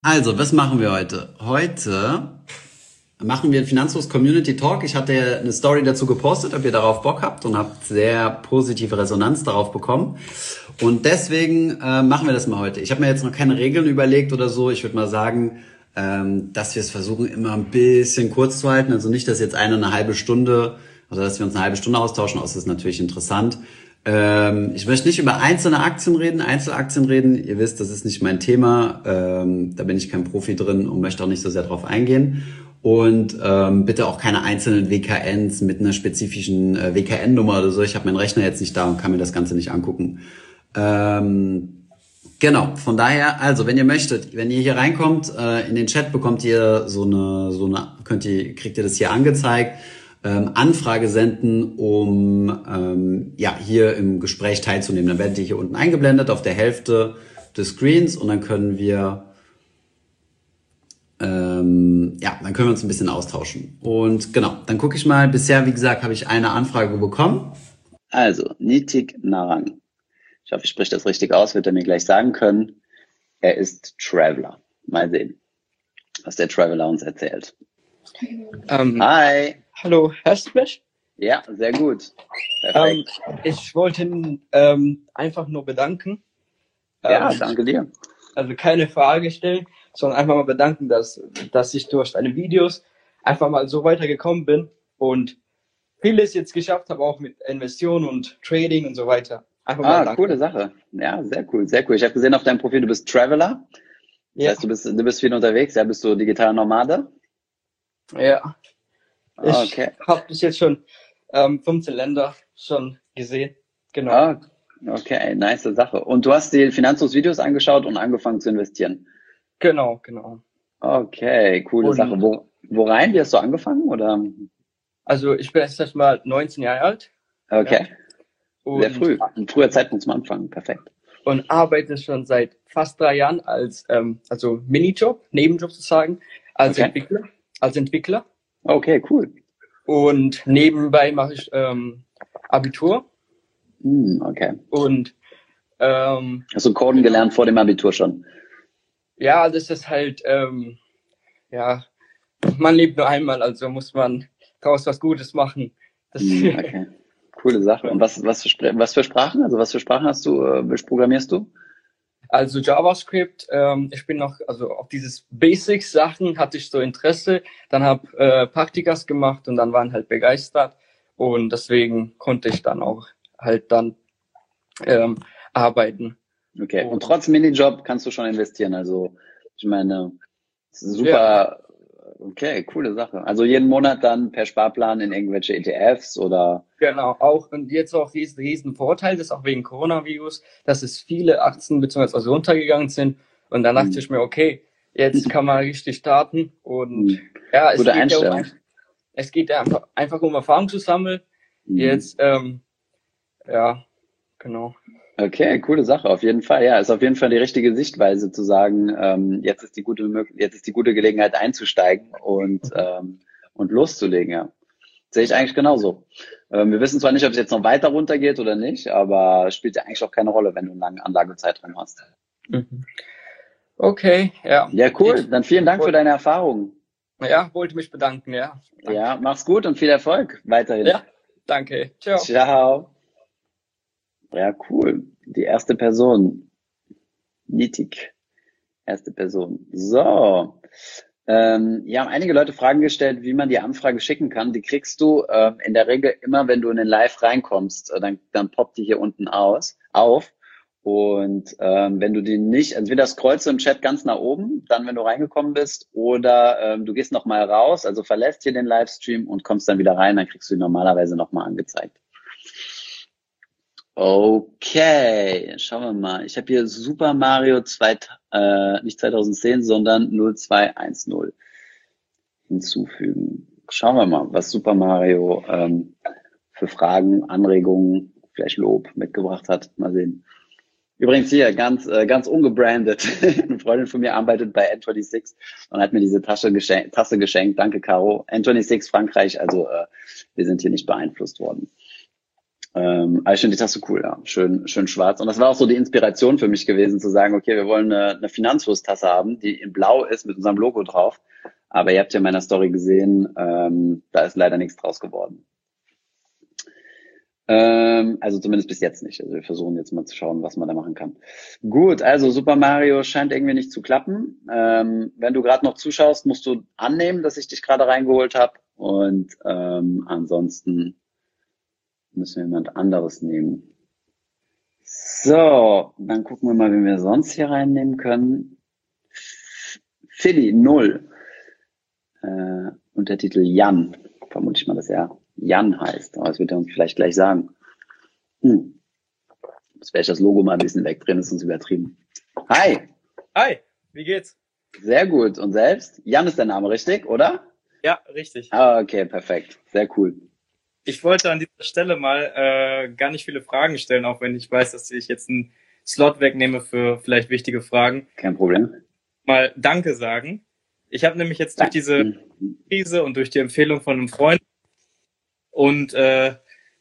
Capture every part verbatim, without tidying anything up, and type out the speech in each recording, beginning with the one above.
Also, was machen wir heute? Heute machen wir einen Finanzlos Community Talk. Ich hatte eine Story dazu gepostet, ob ihr darauf Bock habt, und habt sehr positive Resonanz darauf bekommen. Und deswegen äh, machen wir das mal heute. Ich habe mir jetzt noch keine Regeln überlegt oder so. Ich würde mal sagen, ähm, dass wir es versuchen, immer ein bisschen kurz zu halten. Also nicht, dass jetzt eine eine halbe Stunde, also dass wir uns eine halbe Stunde austauschen. Das ist natürlich interessant. Ähm, ich möchte nicht über einzelne Aktien reden, Einzelaktien reden. Ihr wisst, das ist nicht mein Thema. Ähm, da bin ich kein Profi drin und möchte auch nicht so sehr drauf eingehen. Und ähm, bitte auch keine einzelnen W K Ns mit einer spezifischen äh, W K N-Nummer oder so. Ich habe meinen Rechner jetzt nicht da und kann mir das Ganze nicht angucken. Ähm, genau, von daher, also wenn ihr möchtet, wenn ihr hier reinkommt, äh, in den Chat bekommt ihr so eine, so eine, könnt ihr, kriegt ihr das hier angezeigt. Ähm, Anfrage senden, um ähm, ja hier im Gespräch teilzunehmen. Dann werdet ihr hier unten eingeblendet auf der Hälfte des Screens und dann können wir ähm, ja, dann können wir uns ein bisschen austauschen. Und genau, dann gucke ich mal. Bisher, wie gesagt, habe ich eine Anfrage bekommen. Also, Nitik Narang. Ich hoffe, ich spreche das richtig aus, wird er mir gleich sagen können. Er ist Traveler. Mal sehen, was der Traveler uns erzählt. Ähm, Hi. Hallo, hörst du mich? Ja, sehr gut. Ähm, Perfekt. ich wollte ähm, einfach nur bedanken. Ja, Ähm, danke dir. Also keine Frage stellen, sondern einfach mal bedanken, dass, dass ich durch deine Videos einfach mal so weitergekommen bin und vieles jetzt geschafft habe, auch mit Investitionen und Trading und so weiter. Einfach mal Ah, danke. coole Sache. Ja, sehr cool, sehr cool. Ich habe gesehen auf deinem Profil, du bist Traveler. Das Ja, heißt, du bist, du bist viel unterwegs. Ja, bist du digitaler Nomade? ja. Ich Okay. habe bis jetzt schon ähm, fünfzehn Länder schon gesehen. Genau. Ah, okay, nice Sache. Und du hast die Finanzlos-Videos angeschaut und angefangen zu investieren. Genau, genau. Okay, coole Sache. Und Wo, wo rein? Wie hast du angefangen? Oder? also ich bin jetzt erst mal neunzehn Jahre alt. Okay, Ja. sehr Und früh. Ein früher Zeitpunkt zum Anfangen. Perfekt. und arbeite schon seit fast drei Jahren als ähm, also Minijob, Nebenjob sozusagen, als Okay. Entwickler, als Entwickler. Okay, cool. Und nebenbei mache ich ähm, Abitur Hm, okay. und ähm, Hast du Coden gelernt vor dem Abitur schon? ja, das ist halt ähm, ja, man lebt nur einmal, also muss man daraus was Gutes machen. Das Hm, okay. Coole Sache. Und was, was, für, Spr- was für Sprachen? Also was für Sprachen hast du, äh, programmierst du? Also JavaScript, ähm, ich bin noch, also auf dieses Basics-Sachen hatte ich so Interesse, dann habe äh, Praktikas gemacht und dann waren halt begeistert und deswegen konnte ich dann auch halt dann ähm, arbeiten. Okay. Und Und trotz Minijob kannst du schon investieren. Also ich meine, ja, super. Okay, coole Sache. Also jeden Monat dann per Sparplan in irgendwelche E T Fs oder? genau, auch und jetzt auch riesen, riesen Vorteil, das ist auch wegen Coronavirus, dass es viele Aktien beziehungsweise also runtergegangen sind und dann dachte Hm. ich mir, okay, jetzt kann man richtig starten und Hm. ja, es Gute geht ja um Einstellung. ein, es geht ja einfach, einfach um Erfahrung zu sammeln. Hm. Jetzt, ähm, ja, genau. Okay, coole Sache, auf jeden Fall. Ja, ist auf jeden Fall die richtige Sichtweise zu sagen, ähm, jetzt ist die gute Mög- jetzt ist die gute Gelegenheit einzusteigen und ähm, und loszulegen. Ja, sehe ich eigentlich genauso. Ähm, wir wissen zwar nicht, ob es jetzt noch weiter runtergeht oder nicht, aber es spielt ja eigentlich auch keine Rolle, wenn du einen langen Anlagezeitraum hast. Mhm. Okay, ja. Ja, cool. Ich Dann vielen Dank für wollte, deine Erfahrungen. ja, wollte mich bedanken, ja. Danke. Ja, mach's gut und viel Erfolg weiterhin. Ja, danke. Ciao. Ciao. Ja, cool. Die erste Person, Nitik. Erste Person. So. Ähm, ja, haben einige Leute Fragen gestellt, wie man die Anfrage schicken kann. Die kriegst du ähm, in der Regel immer, wenn du in den Live reinkommst. Äh, dann, dann poppt die hier unten aus, auf. Und ähm, wenn du die nicht, entweder scrollst du im Chat ganz nach oben, dann wenn du reingekommen bist, oder ähm, du gehst nochmal raus, also verlässt hier den Livestream und kommst dann wieder rein, dann kriegst du die normalerweise nochmal angezeigt. Okay, schauen wir mal. Ich habe hier Super Mario zwei, äh, nicht zweitausendzehn, sondern null zwei eins null hinzufügen. Schauen wir mal, was Super Mario ähm, für Fragen, Anregungen, vielleicht Lob mitgebracht hat. Mal sehen. Übrigens hier, ganz äh, ganz ungebrandet. Eine Freundin von mir arbeitet bei N sechsundzwanzig und hat mir diese Tasche geschenkt, Tasse geschenkt. Danke, Caro. N sechsundzwanzig Frankreich, also äh, wir sind hier nicht beeinflusst worden. Ähm, aber ich finde die Tasse cool, ja. Schön, schön schwarz. Und das war auch so die Inspiration für mich gewesen, zu sagen, okay, wir wollen eine, eine Finanzflusstasse haben, die in blau ist mit unserem Logo drauf. Aber ihr habt ja in meiner Story gesehen, ähm, da ist leider nichts draus geworden. Ähm, also zumindest bis jetzt nicht. Also wir versuchen jetzt mal zu schauen, was man da machen kann. Gut, also Super Mario scheint irgendwie nicht zu klappen. Ähm, wenn du gerade noch zuschaust, musst du annehmen, dass ich dich gerade reingeholt habe. Und ähm, ansonsten müssen wir jemand anderes nehmen. So, dann gucken wir mal, wen wir sonst hier reinnehmen können. Philly, null. Äh, Untertitel Jan. Vermute ich mal, dass er Jan heißt. Aber das wird er uns vielleicht gleich sagen. Hm. Jetzt werde ich das Logo mal ein bisschen wegdrehen, das ist uns übertrieben. Hi. Hi, wie geht's? Sehr gut. Und selbst? Jan ist der Name, richtig, oder? Ja, richtig. Ah, okay, perfekt. Sehr cool. Ich wollte an dieser Stelle mal äh, gar nicht viele Fragen stellen, auch wenn ich weiß, dass ich jetzt einen Slot wegnehme für vielleicht wichtige Fragen. Kein Problem. Mal Danke sagen. Ich habe nämlich jetzt durch diese Krise und durch die Empfehlung von einem Freund und äh,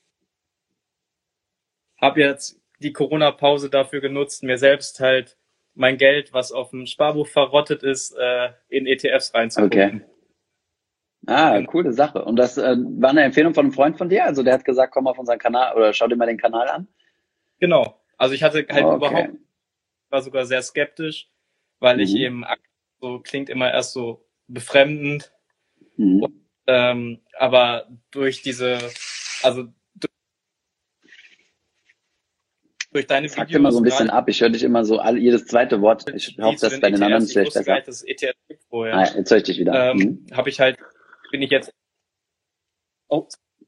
habe jetzt die Corona-Pause dafür genutzt, mir selbst halt mein Geld, was auf dem Sparbuch verrottet ist, äh, in E T Fs reinzupumpen. Okay. Ah, coole Sache. Und das äh, war eine Empfehlung von einem Freund von dir? Also der hat gesagt, komm auf unseren Kanal oder schau dir mal den Kanal an? Genau. Also ich hatte halt Okay. überhaupt, war sogar sehr skeptisch, weil Mhm. ich eben, so klingt immer erst so befremdend, Mhm. und, ähm, aber durch diese, also durch, durch deine Sag Videos, immer so ein bisschen gerade ab. Ich höre dich immer so all, jedes zweite Wort. Ich hoffe, zu dass den bei den anderen E T Fs, ich vielleicht wusste gar besser. nicht, dass es E T Fs gibt vorher, Ah, jetzt höre ich dich wieder. ähm, Mhm. habe ich halt, bin ich jetzt oh,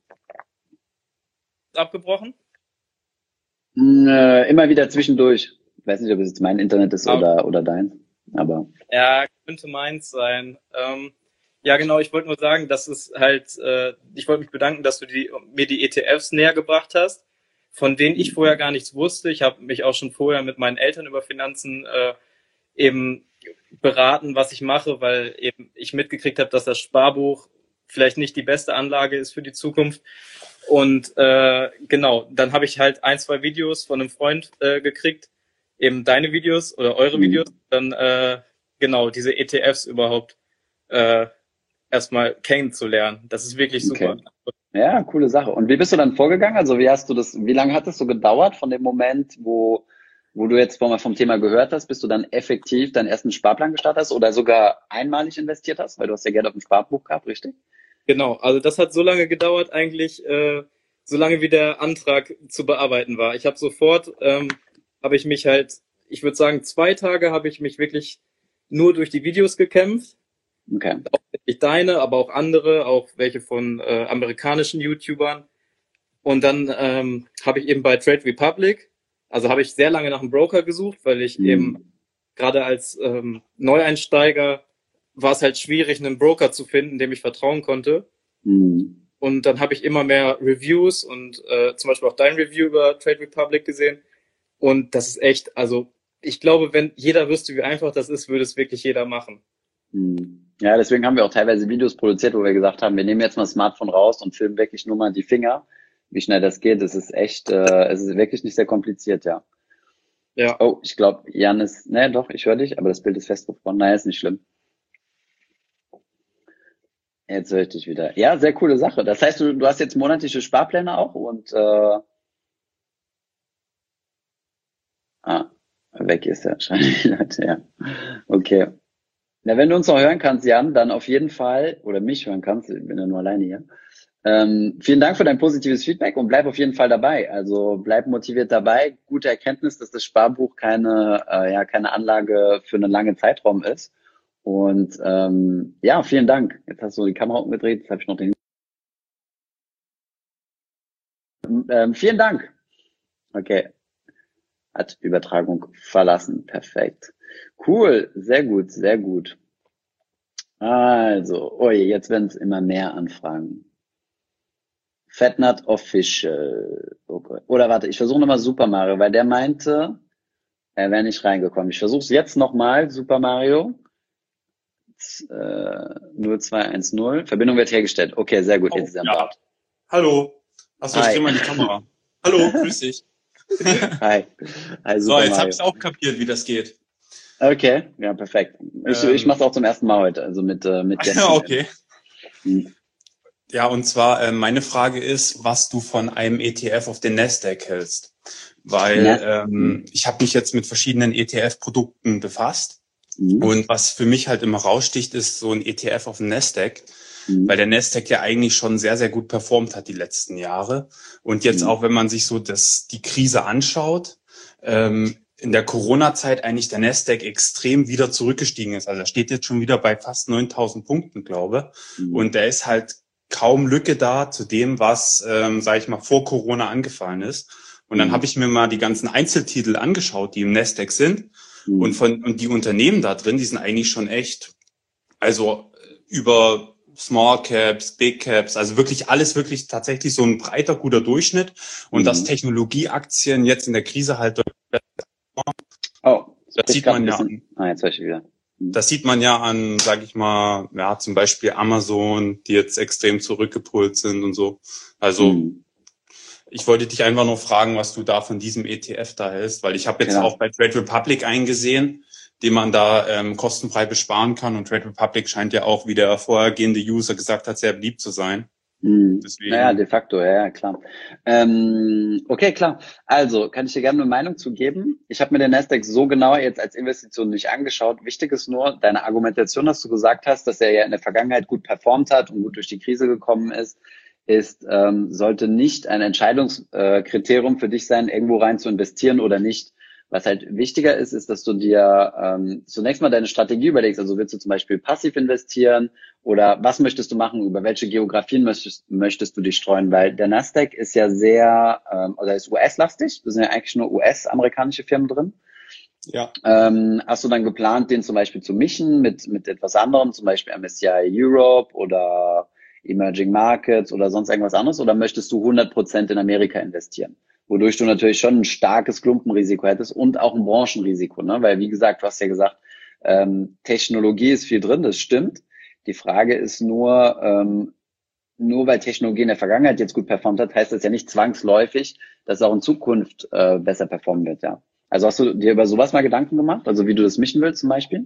abgebrochen? Mm, äh, immer wieder zwischendurch. Ich weiß nicht, ob es jetzt mein Internet ist Ah, oder, oder dein. Aber Ja, könnte meins sein. Ähm, ja, genau, ich wollte nur sagen, dass es halt, äh, ich wollte mich bedanken, dass du die, mir die E T Fs näher gebracht hast, von denen ich vorher gar nichts wusste. Ich habe mich auch schon vorher mit meinen Eltern über Finanzen äh, eben beraten, was ich mache, weil eben ich mitgekriegt habe, dass das Sparbuch vielleicht nicht die beste Anlage ist für die Zukunft. Und äh, genau, dann habe ich halt ein, zwei Videos von einem Freund äh, gekriegt, eben deine Videos oder eure Mhm. Videos, dann äh, genau diese E T Fs überhaupt äh, erstmal kennenzulernen. Das ist wirklich super. Okay. Ja, coole Sache. Und wie bist du dann vorgegangen? Also wie hast du das, wie lange hat es so gedauert von dem Moment, wo, wo du jetzt vom, vom Thema gehört hast, bis du dann effektiv deinen ersten Sparplan gestartet hast oder sogar einmalig investiert hast? Weil du hast ja Geld auf dem Sparbuch gehabt, richtig? Genau, also das hat so lange gedauert eigentlich, äh, so lange wie der Antrag zu bearbeiten war. Ich habe sofort, ähm, habe ich mich halt, ich würde sagen, zwei Tage habe ich mich wirklich nur durch die Videos gekämpft. Okay. Ich deine, aber auch andere, auch welche von äh, amerikanischen YouTubern. Und dann ähm, habe ich eben bei Trade Republic, also habe ich sehr lange nach einem Broker gesucht, weil ich Mhm. eben gerade als ähm, Neueinsteiger war es halt schwierig, einen Broker zu finden, dem ich vertrauen konnte. Mhm. Und dann habe ich immer mehr Reviews und äh, zum Beispiel auch dein Review über Trade Republic gesehen. Und das ist echt, also ich glaube, wenn jeder wüsste, wie einfach das ist, würde es wirklich jeder machen. Mhm. Ja, deswegen haben wir auch teilweise Videos produziert, wo wir gesagt haben, wir nehmen jetzt mal das Smartphone raus und filmen wirklich nur mal die Finger, wie schnell das geht. Es ist echt, äh, es ist wirklich nicht sehr kompliziert, ja. Ja, Oh, ich glaube, Jan ist, ne, doch, ich höre dich, aber das Bild ist festgefroren. Naja, ist nicht schlimm. Jetzt höre ich dich wieder. Ja, sehr coole Sache. Das heißt, du, du hast jetzt monatliche Sparpläne auch und äh, ah, weg ist er wahrscheinlich, Leute, ja. Okay. Na, wenn du uns noch hören kannst, Jan, dann auf jeden Fall, oder mich hören kannst, ich bin ja nur alleine hier. Ähm, vielen Dank für dein positives Feedback und bleib auf jeden Fall dabei. Also bleib motiviert dabei. Gute Erkenntnis, dass das Sparbuch keine, äh, ja, keine Anlage für einen langen Zeitraum ist. Und ähm, ja, vielen Dank. Jetzt hast du die Kamera umgedreht, jetzt habe ich noch den. Ähm, vielen Dank. Okay, hat Übertragung verlassen. Perfekt. Cool, sehr gut, sehr gut. Also, oh je, jetzt werden es immer mehr Anfragen. Fatnut Official. Okay. Oder warte, ich versuche nochmal Super Mario, weil der meinte, er wäre nicht reingekommen. Ich versuche es jetzt nochmal, Super Mario. Äh, null zwei eins null. Verbindung wird hergestellt. Okay, sehr gut, Oh, jetzt ist er am ja. Start. Hallo. Achso, ich Hi. drehe mal die Kamera. Hallo, grüß dich. Hi. Hi, So, Super jetzt habe Mario. ich auch kapiert, wie das geht. Okay, ja, perfekt. Ich, Ähm. ich mache es auch zum ersten Mal heute, also mit, äh, mit Gästen. Okay. Hm. Ja, und zwar äh, meine Frage ist, was du von einem E T F auf den Nasdaq hältst. Weil Na- ähm, ich habe mich jetzt mit verschiedenen E T F-Produkten befasst. Hm. Und was für mich halt immer raussticht, ist so ein E T F auf dem Nasdaq. Hm. Weil der Nasdaq ja eigentlich schon sehr, sehr gut performt hat die letzten Jahre. Und jetzt Mhm. auch, wenn man sich so das, die Krise anschaut, ähm, in der Corona-Zeit eigentlich der Nasdaq extrem wieder zurückgestiegen ist. Also er steht jetzt schon wieder bei fast neuntausend Punkten, glaube. Mhm. Und der ist halt kaum Lücke da zu dem, was, ähm, sage ich mal, vor Corona angefallen ist. Und dann Mhm. habe ich mir mal die ganzen Einzeltitel angeschaut, die im Nasdaq sind. Mhm. Und von und die Unternehmen da drin, die sind eigentlich schon echt, also über Small Caps, Big Caps, also wirklich alles wirklich tatsächlich so ein breiter, guter Durchschnitt. Und Mhm. dass Technologieaktien jetzt in der Krise halt, Oh, das spricht sieht grad man ein ja bisschen. Ah, jetzt höre ich wieder. Mhm. Das sieht man ja an, sage ich mal, ja, zum Beispiel Amazon, die jetzt extrem zurückgepult sind und so. Also Mhm. ich wollte dich einfach nur fragen, was du da von diesem E T F da hältst, weil ich habe jetzt Genau. auch bei Trade Republic eingesehen, den man da ähm, kostenfrei besparen kann. Und Trade Republic scheint ja auch, wie der vorhergehende User gesagt hat, sehr beliebt zu sein. Mhm. Deswegen. Naja, de facto, ja, ja, klar. Ähm, okay, klar. Also, kann ich dir gerne eine Meinung zu geben? Ich habe mir den Nasdaq so genau jetzt als Investition nicht angeschaut. Wichtig ist nur, deine Argumentation, dass du gesagt hast, dass er ja in der Vergangenheit gut performt hat und gut durch die Krise gekommen ist, ist, ähm, sollte nicht ein Entscheidungskriterium für dich sein, irgendwo rein zu investieren oder nicht. Was halt wichtiger ist, ist, dass du dir ähm, zunächst mal deine Strategie überlegst. Also willst du zum Beispiel passiv investieren oder was möchtest du machen? Über welche Geografien möchtest, möchtest du dich streuen? Weil der Nasdaq ist ja sehr, ähm, oder ist U S-lastig. Da sind ja eigentlich nur U S-amerikanische Firmen drin. Ja. Ähm, hast du dann geplant, den zum Beispiel zu mischen mit, mit etwas anderem, zum Beispiel M S C I Europe oder Emerging Markets oder sonst irgendwas anderes? Oder möchtest du hundert Prozent in Amerika investieren? Wodurch du natürlich schon ein starkes Klumpenrisiko hättest und auch ein Branchenrisiko, ne? Weil, wie gesagt, du hast ja gesagt, ähm, Technologie ist viel drin, das stimmt. Die Frage ist nur, ähm, nur weil Technologie in der Vergangenheit jetzt gut performt hat, heißt das ja nicht zwangsläufig, dass es auch in Zukunft äh, besser performen wird, ja. Also hast du dir über sowas mal Gedanken gemacht? Also wie du das mischen willst zum Beispiel?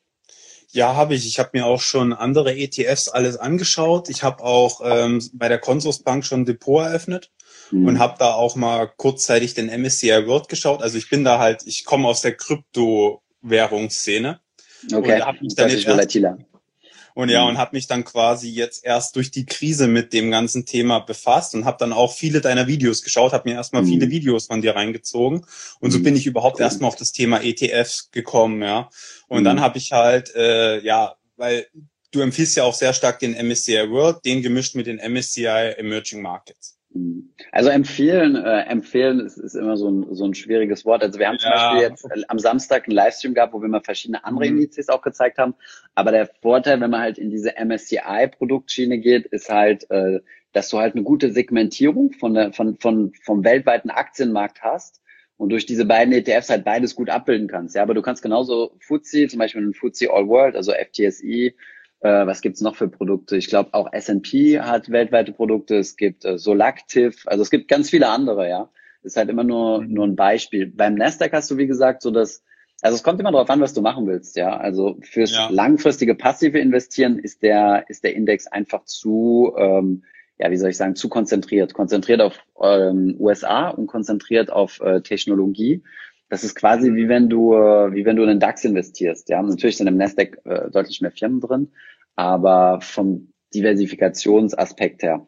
Ja, habe ich. Ich habe mir auch schon andere E T Fs alles angeschaut. Ich habe auch ähm, bei der Consorsbank schon ein Depot eröffnet Hm. und habe da auch mal kurzzeitig den M S C I World geschaut. Also ich bin da halt, ich komme aus der Kryptowährungsszene Okay, und habe mich dann deutlich jetzt erst, volatiler. und ja Hm. und habe mich dann quasi jetzt erst durch die Krise mit dem ganzen Thema befasst und habe dann auch viele deiner Videos geschaut, habe mir erstmal Hm. viele Videos von dir reingezogen und so Hm. bin ich überhaupt Cool. erstmal auf das Thema E T Fs gekommen, ja. Und Hm. dann habe ich halt, äh, ja, weil du empfiehlst ja auch sehr stark den M S C I World, den gemischt mit den M S C I Emerging Markets. Also empfehlen, äh, empfehlen ist, ist immer so ein, so ein schwieriges Wort. Also wir haben zum Ja. Beispiel jetzt äh, am Samstag einen Livestream gehabt, wo wir mal verschiedene andere Mhm. Indizes auch gezeigt haben. Aber der Vorteil, wenn man halt in diese M S C I-Produktschiene geht, ist halt, äh, dass du halt eine gute Segmentierung von der, von, von, vom weltweiten Aktienmarkt hast und durch diese beiden E T Fs halt beides gut abbilden kannst. Ja, aber du kannst genauso F T S E, zum Beispiel einen F T S E All World, also F T S E, Äh, was gibt's noch für Produkte? Ich glaube, auch S and P hat weltweite Produkte. Es gibt äh, Solactive. Also es gibt ganz viele andere, ja. Das ist halt immer nur, Mhm. nur ein Beispiel. Beim Nasdaq hast du, wie gesagt, so das, also es kommt immer darauf an, was du machen willst, ja. Also fürs Ja. langfristige passive Investieren ist der, ist der Index einfach zu, ähm, ja, wie soll ich sagen, zu konzentriert. Konzentriert auf ähm, U S A und konzentriert auf äh, Technologie. Das ist quasi wie wenn du, äh, wie wenn du in den DAX investierst. Ja, natürlich sind im Nasdaq äh, deutlich mehr Firmen drin, aber vom Diversifikationsaspekt her,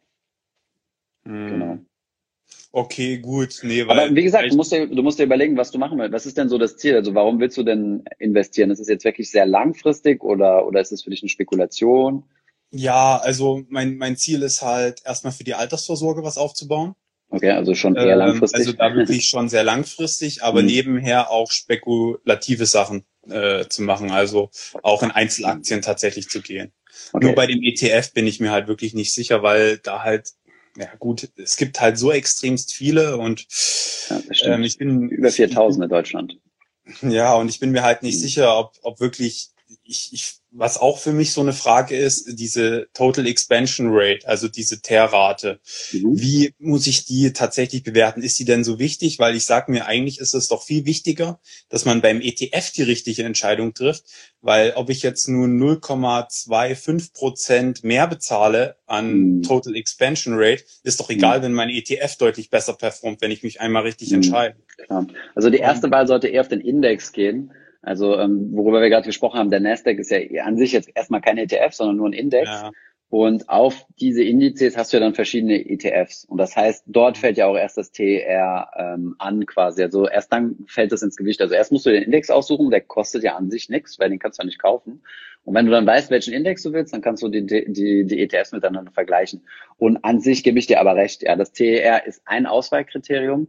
Mhm. genau. Okay, gut. Nee, weil Aber wie gesagt, du ich, musst dir, du musst dir überlegen, was du machen willst. Was ist denn so das Ziel? Also warum willst du denn investieren? Ist es jetzt wirklich sehr langfristig oder, oder ist es für dich eine Spekulation? ja, also mein mein Ziel ist halt erstmal für die Altersvorsorge was aufzubauen. Okay, also schon eher Ähm, also langfristig. da wirklich schon sehr langfristig, aber Mhm. nebenher auch spekulative Sachen äh, zu machen, also auch in Einzelaktien tatsächlich zu gehen. Okay. Nur bei dem E T F bin ich mir halt wirklich nicht sicher, weil da halt, ja gut, es gibt halt so extremst viele und Ja, das stimmt. ähm, ich bin Über viertausend in Deutschland. ja und ich bin mir halt nicht Mhm. sicher, ob ob wirklich ich, ich, was auch für mich so eine Frage ist, diese Total Expansion Rate, also diese Teerrate. Mhm. Wie muss ich die tatsächlich bewerten? Ist die denn so wichtig? Weil ich sage mir, eigentlich ist es doch viel wichtiger, dass man beim E T F die richtige Entscheidung trifft, weil ob ich jetzt nur null Komma fünfundzwanzig Prozent mehr bezahle an mhm. Total Expansion Rate, ist doch egal, mhm. wenn mein E T F deutlich besser performt, wenn ich mich einmal richtig mhm. entscheide. Klar. Also die erste Wahl sollte eher auf den Index gehen. Also ähm, worüber wir gerade gesprochen haben, der Nasdaq ist ja an sich jetzt erstmal kein E T F, sondern nur ein Index. Ja. Und auf diese Indizes hast du ja dann verschiedene E T Fs. Und das heißt, dort fällt ja auch erst das T E R ähm, an quasi. Also erst dann fällt das ins Gewicht. Also erst musst du den Index aussuchen, der kostet ja an sich nichts, weil den kannst du ja nicht kaufen. Und wenn du dann weißt, welchen Index du willst, dann kannst du die, die, die E T Fs miteinander vergleichen. Und an sich gebe ich dir aber recht, ja, das T E R ist ein Auswahlkriterium.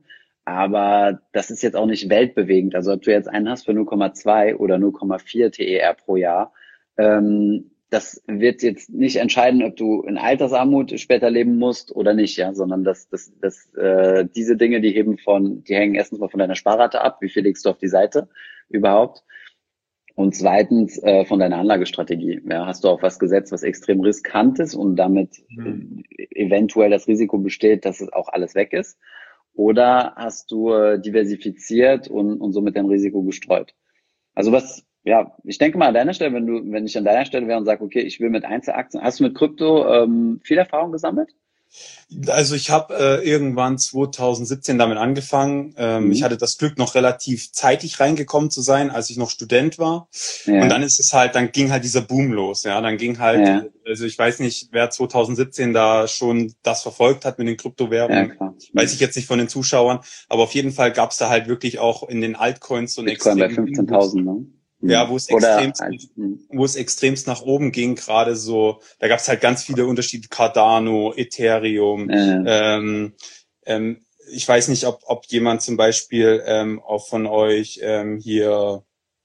Aber das ist jetzt auch nicht weltbewegend. Also ob du jetzt einen hast für null Komma zwei oder null Komma vier T E R pro Jahr, ähm, das wird jetzt nicht entscheiden, ob du in Altersarmut später leben musst oder nicht, ja, sondern das, das, das, äh, diese Dinge, die heben von, die hängen erstens mal von deiner Sparrate ab, wie viel legst du auf die Seite überhaupt, und zweitens äh, von deiner Anlagestrategie. Ja, hast du auf was gesetzt, was extrem riskant ist und damit mhm. äh, eventuell das Risiko besteht, dass es auch alles weg ist. Oder hast du äh, diversifiziert und, und somit dein Risiko gestreut? Also was, ja, ich denke mal an deiner Stelle, wenn du, wenn ich an deiner Stelle wäre und sage, okay, ich will mit Einzelaktien, hast du mit Krypto ähm, viel Erfahrung gesammelt? Also ich habe äh, irgendwann zwanzig siebzehn damit angefangen. Ähm, mhm. Ich hatte das Glück, noch relativ zeitig reingekommen zu sein, als ich noch Student war. Ja. Und dann ist es halt, dann ging halt dieser Boom los. Ja, dann ging halt, ja. also ich weiß nicht, wer zwanzig siebzehn da schon das verfolgt hat mit den Kryptowährungen. Ja, klar. Weiß ich jetzt nicht von den Zuschauern, aber auf jeden Fall gab es da halt wirklich auch in den Altcoins so ein extrem bei fünfzehntausend, ne? Ja, wo es extremst, wo es extremst nach oben ging, gerade so, da gab es halt ganz viele Unterschiede, Cardano, Ethereum, ja. ähm, ähm, ich weiß nicht, ob, ob jemand zum Beispiel ähm, auch von euch ähm, hier,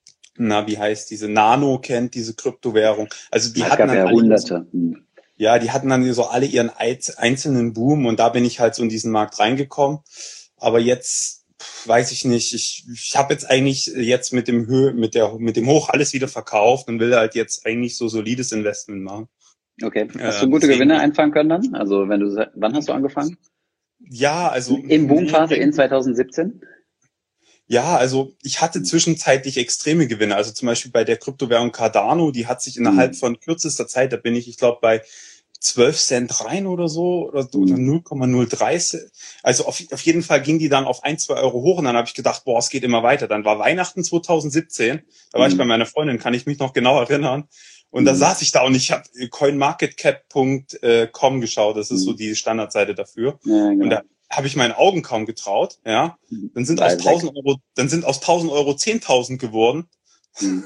na, wie heißt diese, Nano kennt, diese Kryptowährung, also die das hatten gab dann ja hunderte. Ja, die hatten dann so alle ihren einzelnen Boom und da bin ich halt so in diesen Markt reingekommen, aber jetzt weiß ich nicht, ich, ich habe jetzt eigentlich jetzt mit dem Höhe, mit der mit dem Hoch alles wieder verkauft und will halt jetzt eigentlich so solides Investment machen. Okay. Hast du gute deswegen, Gewinne einfangen können dann? Also wenn du wann hast du angefangen? Ja, also in Boomphase in zwanzig siebzehn? Ja, also ich hatte zwischenzeitlich extreme Gewinne. Also zum Beispiel bei der Kryptowährung Cardano, die hat sich innerhalb von kürzester Zeit, da bin ich, ich glaube bei zwölf Cent rein oder so oder, oder null Komma null drei. Also auf, auf jeden Fall ging die dann auf ein, zwei Euro hoch und dann habe ich gedacht, boah, es geht immer weiter. Dann war Weihnachten zwanzig siebzehn, da war mhm. ich bei meiner Freundin, kann ich mich noch genau erinnern. Und mhm. da saß ich da und ich habe coin market cap punkt com geschaut, das ist mhm. so die Standardseite dafür. Ja, genau. Und da habe ich meinen Augen kaum getraut, ja. Dann sind aus tausend Euro, dann sind aus tausend Euro zehntausend geworden. Mhm.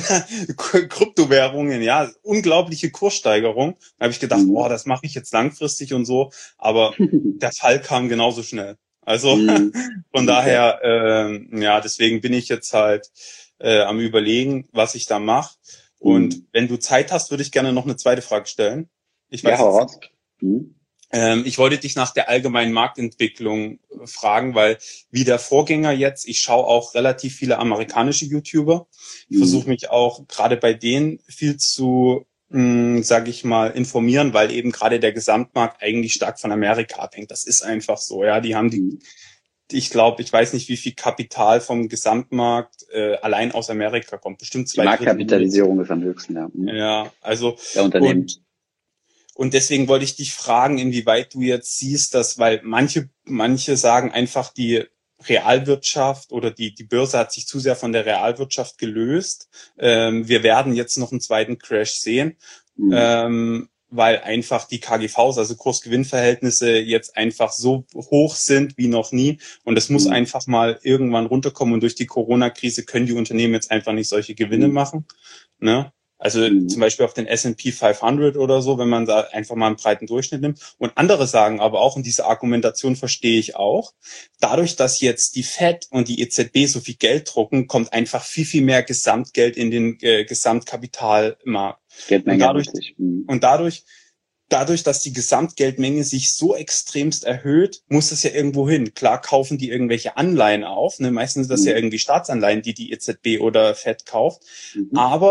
Kryptowährungen, ja, unglaubliche Kurssteigerung. Da habe ich gedacht, mhm. boah, das mache ich jetzt langfristig und so, aber der Fall kam genauso schnell. Also mhm. von okay. daher, äh, ja, deswegen bin ich jetzt halt äh, am Überlegen, was ich da mache. Und mhm. wenn du Zeit hast, würde ich gerne noch eine zweite Frage stellen. Ich weiß ja, jetzt, mhm. Ähm, ich wollte dich nach der allgemeinen Marktentwicklung fragen, weil wie der Vorgänger jetzt, ich schaue auch relativ viele amerikanische YouTuber. Ich mhm. versuche mich auch gerade bei denen viel zu, mh, sag ich mal, informieren, weil eben gerade der Gesamtmarkt eigentlich stark von Amerika abhängt. Das ist einfach so, ja. Die haben die, ich glaube, ich weiß nicht, wie viel Kapital vom Gesamtmarkt äh, allein aus Amerika kommt. Bestimmt zwei. Die Marktkapitalisierung ist am höchsten, ja. Mhm. Ja, also der Unternehmen. Und, Und deswegen wollte ich dich fragen, inwieweit du jetzt siehst, dass, weil manche, manche sagen einfach, die Realwirtschaft oder die, die Börse hat sich zu sehr von der Realwirtschaft gelöst. Ähm, wir werden jetzt noch einen zweiten Crash sehen, mhm. ähm, weil einfach die K G Vs, also Kurs-Gewinn-Verhältnisse, jetzt einfach so hoch sind wie noch nie. Und es muss mhm. einfach mal irgendwann runterkommen. Und durch die Corona-Krise können die Unternehmen jetzt einfach nicht solche Gewinne mhm. machen, ne? Also mhm. zum Beispiel auf den S and P fünfhundert oder so, wenn man da einfach mal einen breiten Durchschnitt nimmt. Und andere sagen aber auch, und diese Argumentation verstehe ich auch, dadurch, dass jetzt die Fed und die E Z B so viel Geld drucken, kommt einfach viel, viel mehr Gesamtgeld in den äh, Gesamtkapitalmarkt. Und dadurch, mhm. und dadurch, dadurch, dass die Gesamtgeldmenge sich so extremst erhöht, muss das ja irgendwo hin. Klar kaufen die irgendwelche Anleihen auf, ne? Meistens sind das mhm. ja irgendwie Staatsanleihen, die die E Z B oder Fed kauft. Mhm. Aber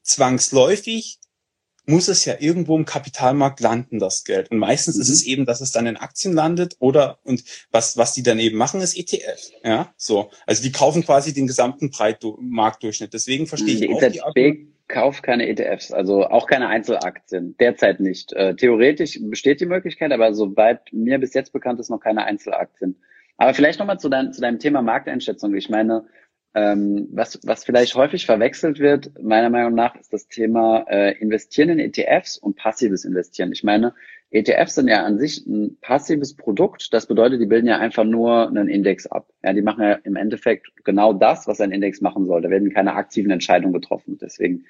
zwangsläufig muss es ja irgendwo im Kapitalmarkt landen, das Geld. Und meistens mhm. ist es eben, dass es dann in Aktien landet oder, und was, was die dann eben machen, ist E T F. Ja, so. Also die kaufen quasi den gesamten Marktdurchschnitt. Deswegen verstehe ich die auch E die Z B Argumente. Kauft keine E T Fs, also auch keine Einzelaktien. Derzeit nicht. Äh, theoretisch besteht die Möglichkeit, aber soweit mir bis jetzt bekannt ist, noch keine Einzelaktien. Aber vielleicht nochmal zu, dein, zu deinem Thema Markteinschätzung. Ich meine, ähm, was, was vielleicht häufig verwechselt wird, meiner Meinung nach, ist das Thema äh, Investieren in E T Fs und passives Investieren. Ich meine, E T Fs sind ja an sich ein passives Produkt. Das bedeutet, die bilden ja einfach nur einen Index ab. Ja, die machen ja im Endeffekt genau das, was ein Index machen soll. Da werden keine aktiven Entscheidungen getroffen. Deswegen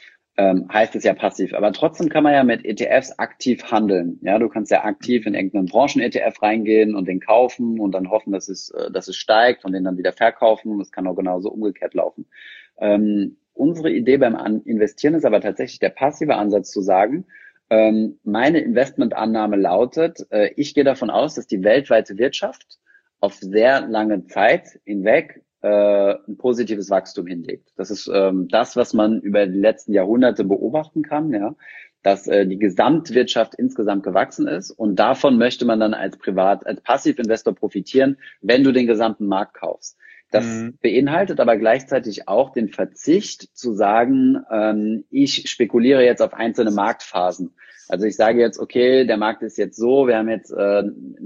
ähm, heißt es ja passiv. Aber trotzdem kann man ja mit E T Fs aktiv handeln. Ja, du kannst ja aktiv in irgendeinen Branchen-E T F reingehen und den kaufen und dann hoffen, dass es, äh, dass es steigt und den dann wieder verkaufen. Das kann auch genauso umgekehrt laufen. Ähm, unsere Idee beim An- Investieren ist aber tatsächlich der passive Ansatz zu sagen, ähm, meine Investmentannahme lautet, äh, ich gehe davon aus, dass die weltweite Wirtschaft auf sehr lange Zeit hinweg äh, ein positives Wachstum hinlegt. Das ist ähm, das, was man über die letzten Jahrhunderte beobachten kann, ja, dass äh, die Gesamtwirtschaft insgesamt gewachsen ist und davon möchte man dann als Privat, als Passivinvestor profitieren, wenn du den gesamten Markt kaufst. Das mhm. beinhaltet aber gleichzeitig auch den Verzicht zu sagen, ähm, ich spekuliere jetzt auf einzelne Marktphasen. Also ich sage jetzt, okay, der Markt ist jetzt so, wir haben jetzt äh,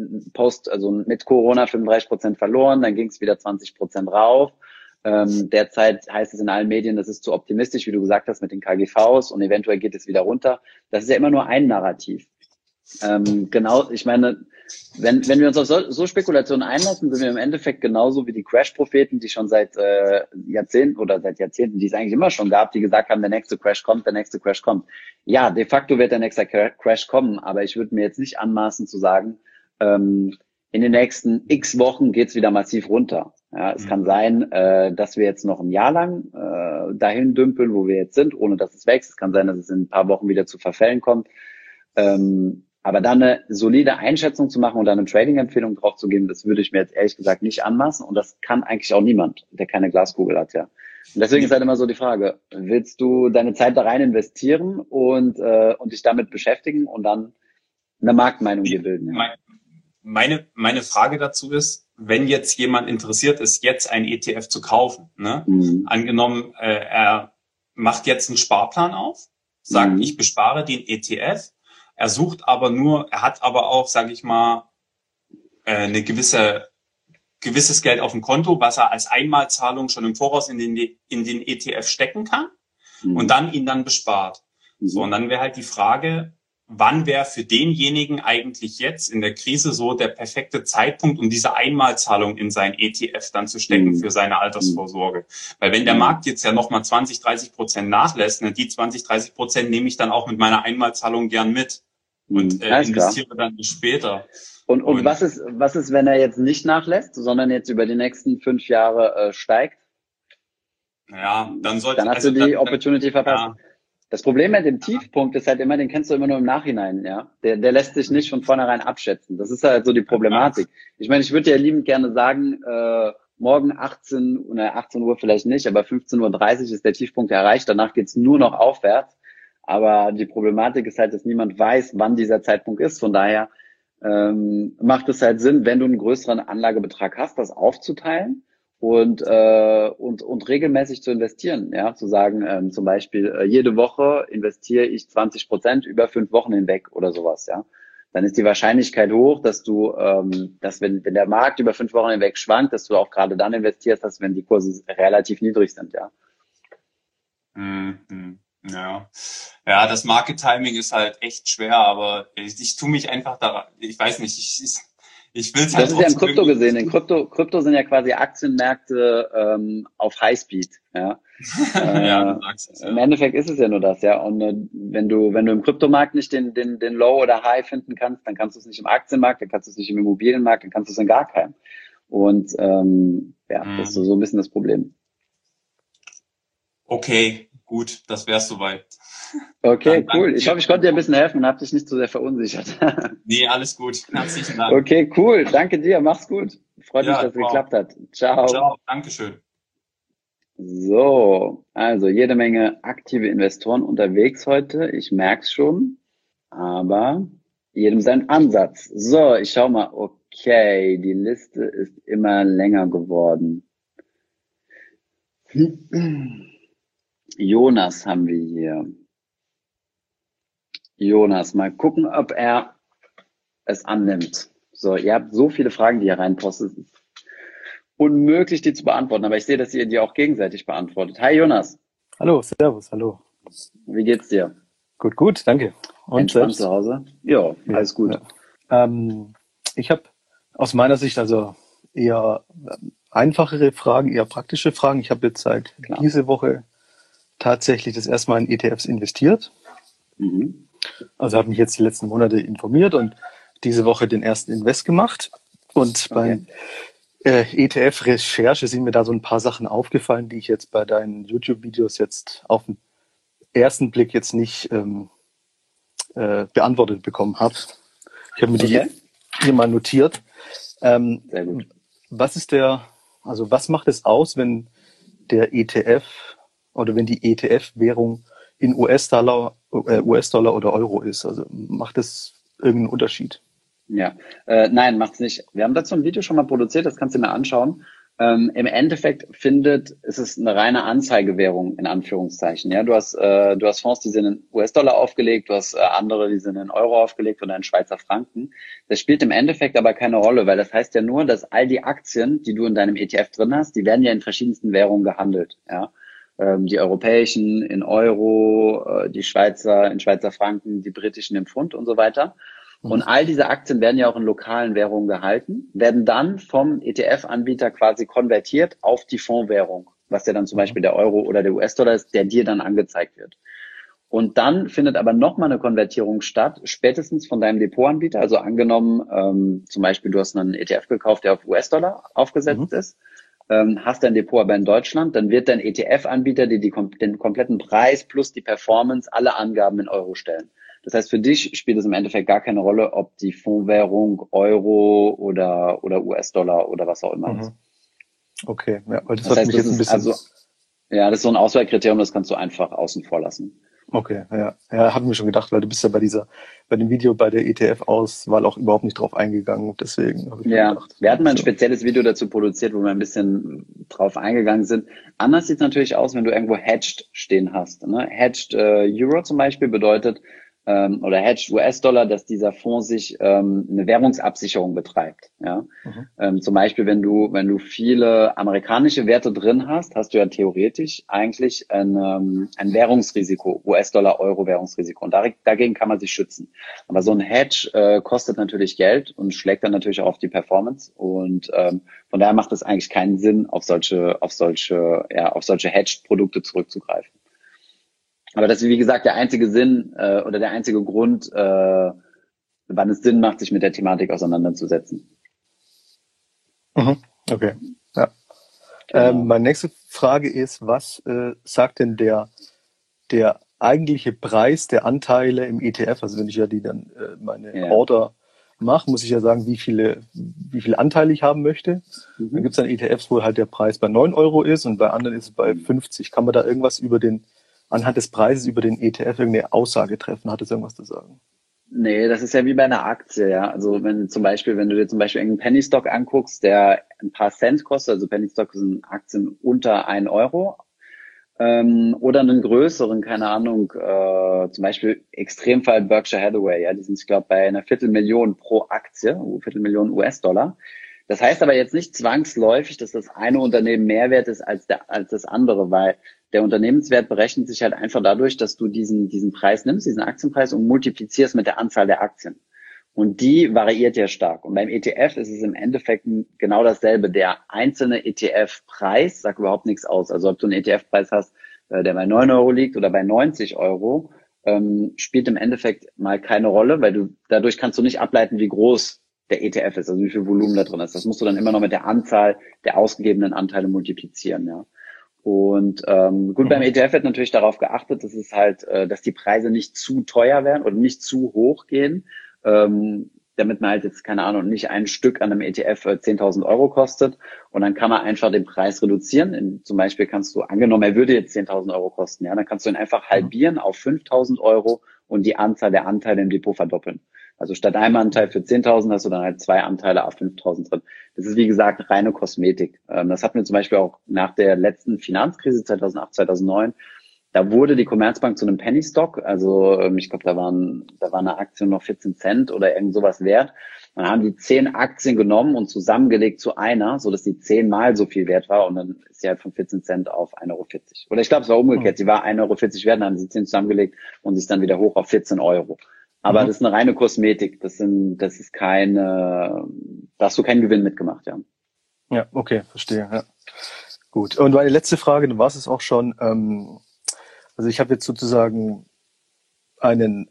post, also mit Corona fünfunddreißig Prozent verloren, dann ging es wieder zwanzig Prozent rauf. Ähm, derzeit heißt es in allen Medien, das ist zu optimistisch, wie du gesagt hast, mit den K G Vs und eventuell geht es wieder runter. Das ist ja immer nur ein Narrativ. Ähm, genau, ich meine, wenn, wenn wir uns auf so, so Spekulationen einlassen, sind wir im Endeffekt genauso wie die Crash-Propheten, die schon seit äh, Jahrzehnten oder seit Jahrzehnten, die es eigentlich immer schon gab, die gesagt haben, der nächste Crash kommt, der nächste Crash kommt. Ja, de facto wird der nächste Crash kommen, aber ich würde mir jetzt nicht anmaßen zu sagen, ähm, in den nächsten x Wochen geht's wieder massiv runter. Ja, es mhm. kann sein, äh, dass wir jetzt noch ein Jahr lang äh, dahin dümpeln, wo wir jetzt sind, ohne dass es wächst. Es kann sein, dass es in ein paar Wochen wieder zu Verfällen kommt. Ähm, aber dann eine solide Einschätzung zu machen und dann eine Trading-Empfehlung drauf zu geben, das würde ich mir jetzt ehrlich gesagt nicht anmaßen. Und das kann eigentlich auch niemand, der keine Glaskugel hat, ja. Und deswegen ist halt immer so die Frage, willst du deine Zeit da rein investieren und, äh, und dich damit beschäftigen und dann eine Marktmeinung dir bilden? Ja? Meine, meine Frage dazu ist, wenn jetzt jemand interessiert ist, jetzt ein E T F zu kaufen, ne? Mhm. Angenommen, äh, er macht jetzt einen Sparplan auf, sagt, mhm. ich bespare den E T F, er sucht aber nur, er hat aber auch, sage ich mal, äh, eine gewisse gewisses Geld auf dem Konto, was er als Einmalzahlung schon im Voraus in den in den E T F stecken kann mhm. und dann ihn dann bespart. Mhm. So, und dann wäre halt die Frage, wann wäre für denjenigen eigentlich jetzt in der Krise so der perfekte Zeitpunkt, um diese Einmalzahlung in sein E T F dann zu stecken mhm. für seine Altersvorsorge? Weil wenn der Markt jetzt ja nochmal zwanzig, dreißig Prozent nachlässt, ne, die zwanzig, dreißig Prozent nehme ich dann auch mit meiner Einmalzahlung gern mit und äh, investiere klar. dann später. Und, und, und was ist, was ist, wenn er jetzt nicht nachlässt, sondern jetzt über die nächsten fünf Jahre äh, steigt? Ja, dann sollte Dann hast also du die dann, Opportunity verpasst. Ja. Das Problem mit dem Tiefpunkt ist halt immer, den kennst du immer nur im Nachhinein, ja. Der, der lässt sich nicht von vornherein abschätzen. Das ist halt so die Problematik. Ich meine, ich würde ja liebend gerne sagen, äh, morgen achtzehn, oder achtzehn Uhr vielleicht nicht, aber fünfzehn Uhr dreißig ist der Tiefpunkt erreicht. Danach geht's nur noch aufwärts. Aber die Problematik ist halt, dass niemand weiß, wann dieser Zeitpunkt ist. Von daher ähm, macht es halt Sinn, wenn du einen größeren Anlagebetrag hast, das aufzuteilen und äh, und und regelmäßig zu investieren, ja, zu sagen, ähm, zum Beispiel äh, jede Woche investiere ich zwanzig Prozent über fünf Wochen hinweg oder sowas, ja. Dann ist die Wahrscheinlichkeit hoch, dass du, ähm, dass wenn wenn der Markt über fünf Wochen hinweg schwankt, dass du auch gerade dann investierst, dass wenn die Kurse relativ niedrig sind, ja. Mhm. Ja, ja, das Market Timing ist halt echt schwer, aber ich, ich tue mich einfach da, ich weiß nicht, ich, ich, ich will es halt. Das ist ja im Krypto gesehen. In Krypto, Krypto sind ja quasi Aktienmärkte ähm, auf Highspeed. Ja, äh, ja, du sagst es, ja. Im Endeffekt ist es ja nur das, ja. Und äh, wenn du wenn du im Kryptomarkt nicht den den den Low oder High finden kannst, dann kannst du es nicht im Aktienmarkt, dann kannst du es nicht im Immobilienmarkt, dann kannst du es in gar keinem. Und ähm, ja, mhm. das ist so, so ein bisschen das Problem. Okay, gut, das wär's soweit. Okay, dann, cool. Ich hoffe, ich konnte dir ein bisschen helfen und habe dich nicht zu sehr verunsichert. Nee, alles gut. Herzlichen Dank. Okay, cool. Danke dir. Mach's gut. Freut ja, mich, dass es wow. geklappt hat. Ciao. Ciao. Dankeschön. So, also jede Menge aktive Investoren unterwegs heute. Ich merke es schon, aber jedem sein Ansatz. So, ich schau mal. Okay, die Liste ist immer länger geworden. Jonas haben wir hier. Jonas, mal gucken, ob er es annimmt. So, ihr habt so viele Fragen, die ihr reinpostet. Es ist unmöglich, die zu beantworten, aber ich sehe, dass ihr die auch gegenseitig beantwortet. Hi Jonas. Hallo, servus, hallo. Wie geht's dir? Gut, gut, danke. Und Entspannt selbst? zu Hause? Ja, Ja, alles gut. ja. Ähm, ich habe aus meiner Sicht also eher ähm, einfachere Fragen, eher praktische Fragen. Ich habe jetzt seit Klar. diese Woche tatsächlich das erste Mal in E T Fs investiert. Mhm. Also habe mich jetzt die letzten Monate informiert und diese Woche den ersten Invest gemacht. Und beim äh, E T F-Recherche sind mir da so ein paar Sachen aufgefallen, die ich jetzt bei deinen YouTube-Videos jetzt auf den ersten Blick jetzt nicht ähm, äh, beantwortet bekommen habe. Ich habe mir Okay. die hier mal notiert. Ähm, Sehr gut. was ist der, also was macht es aus, wenn der E T F oder wenn die E T F-Währung in U S-Dollar, äh, U S-Dollar oder Euro ist? Also macht es irgendeinen Unterschied? Ja, äh, nein, macht's nicht. Wir haben dazu ein Video schon mal produziert, das kannst du mir anschauen. Ähm, Im Endeffekt findet, es ist eine reine Anzeigewährung in Anführungszeichen. Ja, du hast, äh, du hast Fonds, die sind in U S-Dollar aufgelegt, du hast äh, andere, die sind in Euro aufgelegt oder in Schweizer Franken. Das spielt im Endeffekt aber keine Rolle, weil das heißt ja nur, dass all die Aktien, die du in deinem E T F drin hast, die werden ja in verschiedensten Währungen gehandelt. Ja, ähm, die europäischen in Euro, äh, die Schweizer in Schweizer Franken, die britischen im Pfund und so weiter. Und all diese Aktien werden ja auch in lokalen Währungen gehalten, werden dann vom E T F-Anbieter quasi konvertiert auf die Fondswährung, was ja dann zum Beispiel der Euro oder der U S-Dollar ist, der dir dann angezeigt wird. Und dann findet aber nochmal eine Konvertierung statt, spätestens von deinem Depotanbieter. Also angenommen, ähm, zum Beispiel du hast einen E T F gekauft, der auf U S-Dollar aufgesetzt Mhm. ist, ähm, hast dein Depot aber in Deutschland, dann wird dein E T F-Anbieter dir die, den kompletten Preis plus die Performance, alle Angaben in Euro stellen. Das heißt, für dich spielt es im Endeffekt gar keine Rolle, ob die Fondswährung Euro oder oder U S-Dollar oder was auch immer ist. Mhm. Okay, ja, weil das, Das hat heißt, mich das jetzt ein ist bisschen. also ja, das ist so ein Auswahlkriterium, das kannst du einfach außen vor lassen. Okay, ja, ja, habe mir schon gedacht, weil du bist ja bei dieser, bei dem Video bei der E T F-Auswahl auch überhaupt nicht drauf eingegangen. Deswegen habe ich mir Ja, gedacht. wir hatten mal ein so. spezielles Video dazu produziert, wo wir ein bisschen drauf eingegangen sind. Anders sieht es natürlich aus, wenn du irgendwo hedged stehen hast. Ne? Hedged äh, Euro zum Beispiel bedeutet, ähm, oder hedged U S-Dollar, dass dieser Fonds sich ähm, eine Währungsabsicherung betreibt. Ja, Mhm. ähm, zum Beispiel, wenn du wenn du viele amerikanische Werte drin hast, hast du ja theoretisch eigentlich ein, ähm, ein Währungsrisiko, U S-Dollar, Euro-Währungsrisiko. Und da, dagegen kann man sich schützen. Aber so ein Hedge äh, kostet natürlich Geld und schlägt dann natürlich auch auf die Performance. Und ähm, von daher macht es eigentlich keinen Sinn, auf solche auf solche ja auf solche Hedged-Produkte zurückzugreifen. Aber das ist, wie gesagt, der einzige Sinn äh, oder der einzige Grund, äh, wann es Sinn macht, sich mit der Thematik auseinanderzusetzen. Mhm. Okay, ja. Genau. Ähm, meine nächste Frage ist, was äh, sagt denn der, der eigentliche Preis der Anteile im E T F? Also wenn ich ja die dann äh, meine Ja. Order mache, muss ich ja sagen, wie viele, wie viele Anteile ich haben möchte. Dann Mhm. gibt es dann E T Fs, wo halt der Preis bei neun Euro ist und bei anderen ist es bei fünfzig. Kann man da irgendwas über den, anhand des Preises über den E T F irgendeine Aussage treffen? Hat es irgendwas zu sagen? Nee, das ist ja wie bei einer Aktie, ja. Also wenn zum Beispiel, wenn du dir zum Beispiel einen Penny Stock anguckst, der ein paar Cent kostet, also Penny Stock sind Aktien unter ein Euro, ähm, oder einen größeren, keine Ahnung, äh, zum Beispiel Extremfall Berkshire Hathaway, ja, die sind, ich glaube, bei einer Viertelmillion pro Aktie, Viertelmillion U S-Dollar. Das heißt aber jetzt nicht zwangsläufig, dass das eine Unternehmen mehr wert ist als der, als das andere, weil der Unternehmenswert berechnet sich halt einfach dadurch, dass du diesen, diesen Preis nimmst, diesen Aktienpreis und multiplizierst mit der Anzahl der Aktien. Und die variiert ja stark. Und beim E T F ist es im Endeffekt genau dasselbe. Der einzelne E T F-Preis sagt überhaupt nichts aus. Also ob du einen E T F-Preis hast, der bei neun Euro liegt oder bei neunzig Euro, ähm, spielt im Endeffekt mal keine Rolle, weil du dadurch kannst du nicht ableiten, wie groß der E T F ist, also wie viel Volumen da drin ist. Das musst du dann immer noch mit der Anzahl der ausgegebenen Anteile multiplizieren, ja. Und ähm, gut, Mhm. beim E T F wird natürlich darauf geachtet, dass es halt, äh, dass die Preise nicht zu teuer werden oder nicht zu hoch gehen. Ähm, damit man halt jetzt, keine Ahnung, nicht ein Stück an einem E T F äh, zehntausend Euro kostet. Und dann kann man einfach den Preis reduzieren. In, zum Beispiel kannst du, angenommen, er würde jetzt zehntausend Euro kosten, ja, dann kannst du ihn einfach halbieren auf fünftausend Euro und die Anzahl der Anteile im Depot verdoppeln. Also statt einem Anteil für zehntausend hast du dann halt zwei Anteile auf fünftausend drin. Das ist, wie gesagt, reine Kosmetik. Ähm, das hatten wir zum Beispiel auch nach der letzten Finanzkrise zweitausendacht, zweitausendneun. Da wurde die Commerzbank zu einem Penny Stock, also ähm, ich glaube, da waren da war eine Aktie noch vierzehn Cent oder irgend sowas wert. Dann haben die zehn Aktien genommen und zusammengelegt zu einer, so dass die zehnmal so viel wert war und dann ist sie halt von vierzehn Cent auf ein Euro vierzig. Oder ich glaube, es war umgekehrt, sie war ein Euro vierzig wert, dann haben sie zehn zusammengelegt und sie ist dann wieder hoch auf vierzehn Euro. Aber Mhm. das ist eine reine Kosmetik, das sind das ist keine, da hast du keinen Gewinn mitgemacht, ja. Ja, okay, verstehe. Ja. Gut. Und meine letzte Frage, dann war es auch schon. Ähm, also ich habe jetzt sozusagen einen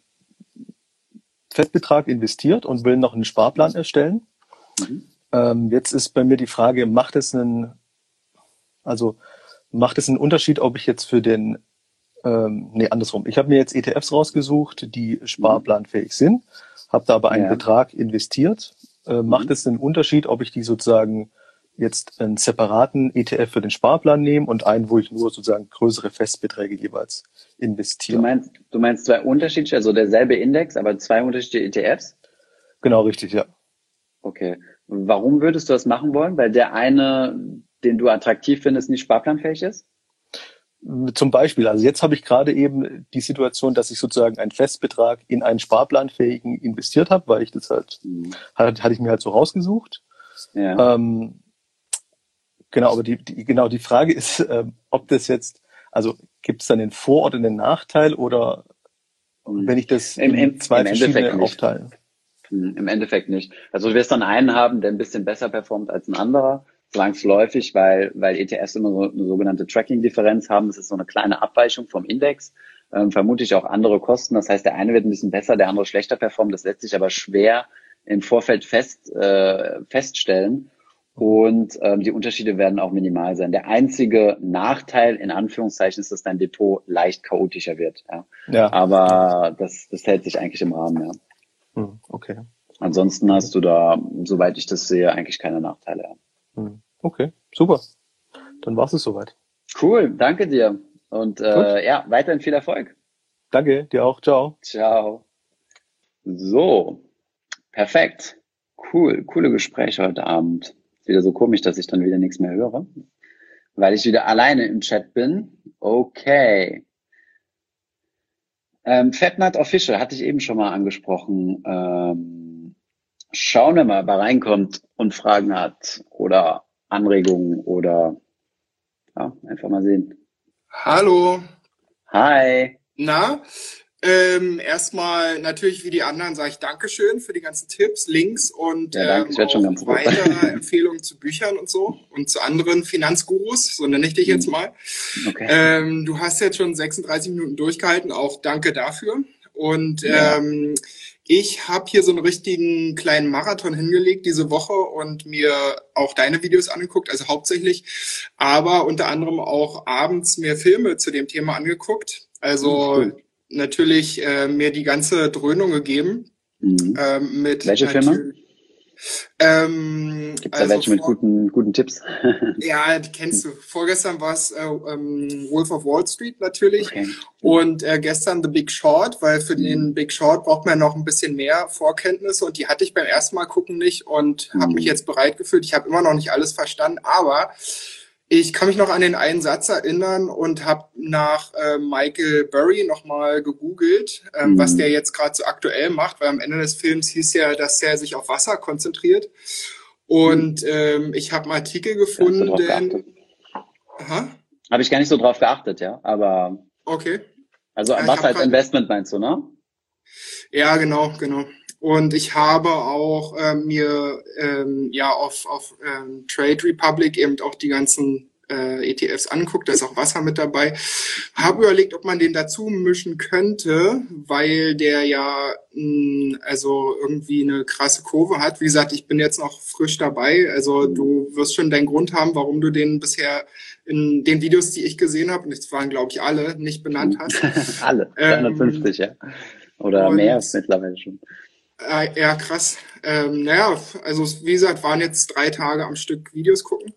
Festbetrag investiert und will noch einen Sparplan erstellen. Mhm. Ähm, jetzt ist bei mir die Frage, macht es einen, also macht es einen Unterschied, ob ich jetzt für den, ähm, nee, andersrum. Ich habe mir jetzt E T Fs rausgesucht, die sparplanfähig sind, habe da aber einen Ja. Betrag investiert. Äh, macht Mhm. es einen Unterschied, ob ich die sozusagen jetzt einen separaten E T F für den Sparplan nehme und einen, wo ich nur sozusagen größere Festbeträge jeweils Du investiere? meinst, du meinst zwei unterschiedliche, also derselbe Index, aber zwei unterschiedliche E T Fs? Genau, richtig, ja. Okay. Warum würdest du das machen wollen? Weil der eine, den du attraktiv findest, nicht sparplanfähig ist? Zum Beispiel, also jetzt habe ich gerade eben die Situation, dass ich sozusagen einen Festbetrag in einen sparplanfähigen investiert habe, weil ich das halt, Mhm. hatte, hatte ich mir halt so rausgesucht. Ja. Ähm, genau, aber die, die, genau, die Frage ist, ähm, ob das jetzt, also gibt es dann den Vor- oder den Nachteil oder Mhm. wenn ich das Im, in im, zwei im Endeffekt verschiedene nicht. aufteile? Hm, Im Endeffekt nicht. Also du wirst dann einen haben, der ein bisschen besser performt als ein anderer, zwangsläufig, weil, weil E T Fs immer so eine sogenannte Tracking-Differenz haben. Das ist so eine kleine Abweichung vom Index. Ähm, vermutlich auch andere Kosten. Das heißt, der eine wird ein bisschen besser, der andere schlechter performen. Das lässt sich aber schwer im Vorfeld fest, äh, feststellen. Und ähm, die Unterschiede werden auch minimal sein. Der einzige Nachteil, in Anführungszeichen, ist, dass dein Depot leicht chaotischer wird. Ja. Ja. Aber das, das hält sich eigentlich im Rahmen, ja. Hm, okay. Ansonsten hast du da, soweit ich das sehe, eigentlich keine Nachteile. Hm, okay, super. Dann war's es soweit. Cool, danke dir. Und äh, ja, weiterhin viel Erfolg. Danke, dir auch. Ciao. Ciao. So, perfekt. Cool, coole Gespräche heute Abend. Ist wieder so komisch, dass ich dann wieder nichts mehr höre, weil ich wieder alleine im Chat bin. Okay. Ähm, Fatnut Official hatte ich eben schon mal angesprochen. Ähm, schauen wir mal, ob er reinkommt und Fragen hat oder Anregungen oder ja, einfach mal sehen. Hallo. Hi. Na, ähm, erstmal natürlich wie die anderen sage ich Dankeschön für die ganzen Tipps, Links und Ja, danke, ähm, ich werd schon auch ganz rot. weitere Empfehlungen zu Büchern und so und zu anderen Finanzgurus, so nenne ich dich jetzt mal. Okay. Ähm, du hast jetzt schon sechsunddreißig Minuten durchgehalten, auch danke dafür. Und Ja. ähm, ich habe hier so einen richtigen kleinen Marathon hingelegt diese Woche und mir auch deine Videos angeguckt, also hauptsächlich, aber unter anderem auch abends mir Filme zu dem Thema angeguckt. Also Cool. natürlich äh, mir die ganze Dröhnung gegeben. Mhm. Ähm, mit Welche Filme? natür- Ähm, Gibt es also da welche mit vor- guten, guten Tipps? Ja, die kennst du. Vorgestern war es äh, ähm, Wolf of Wall Street natürlich. Okay. Und äh, gestern The Big Short, weil für Mhm. den Big Short braucht man noch ein bisschen mehr Vorkenntnisse und die hatte ich beim ersten Mal gucken nicht und habe Mhm. mich jetzt bereit gefühlt. Ich habe immer noch nicht alles verstanden, aber ich kann mich noch an den einen Satz erinnern und habe nach äh, Michael Burry nochmal gegoogelt, ähm, Mhm. was der jetzt gerade so aktuell macht, weil am Ende des Films hieß ja, dass er sich auf Wasser konzentriert. Und ähm, ich habe einen Artikel Gar nicht so drauf gefunden. geachtet. Aha, Habe ich gar nicht so drauf geachtet, ja. Aber okay. also Ja, ich was hab als grad- Investment meinst du, ne? Ja, genau, genau. Und ich habe auch äh, mir ähm, ja auf, auf ähm, Trade Republic eben auch die ganzen äh, E T Fs anguckt, da ist auch Wasser mit dabei. Habe überlegt, ob man den dazu mischen könnte, weil der ja mh, also irgendwie eine krasse Kurve hat. Wie gesagt, ich bin jetzt noch frisch dabei, also Mhm. du wirst schon deinen Grund haben, warum du den bisher in den Videos, die ich gesehen habe, und das waren glaube ich alle, nicht benannt hast. Alle. Ähm, dreihundertfünfzig, ja. Oder und- mehr mittlerweile schon. Äh, ja, krass. Ähm, naja, also wie gesagt, waren jetzt drei Tage am Stück Videos gucken.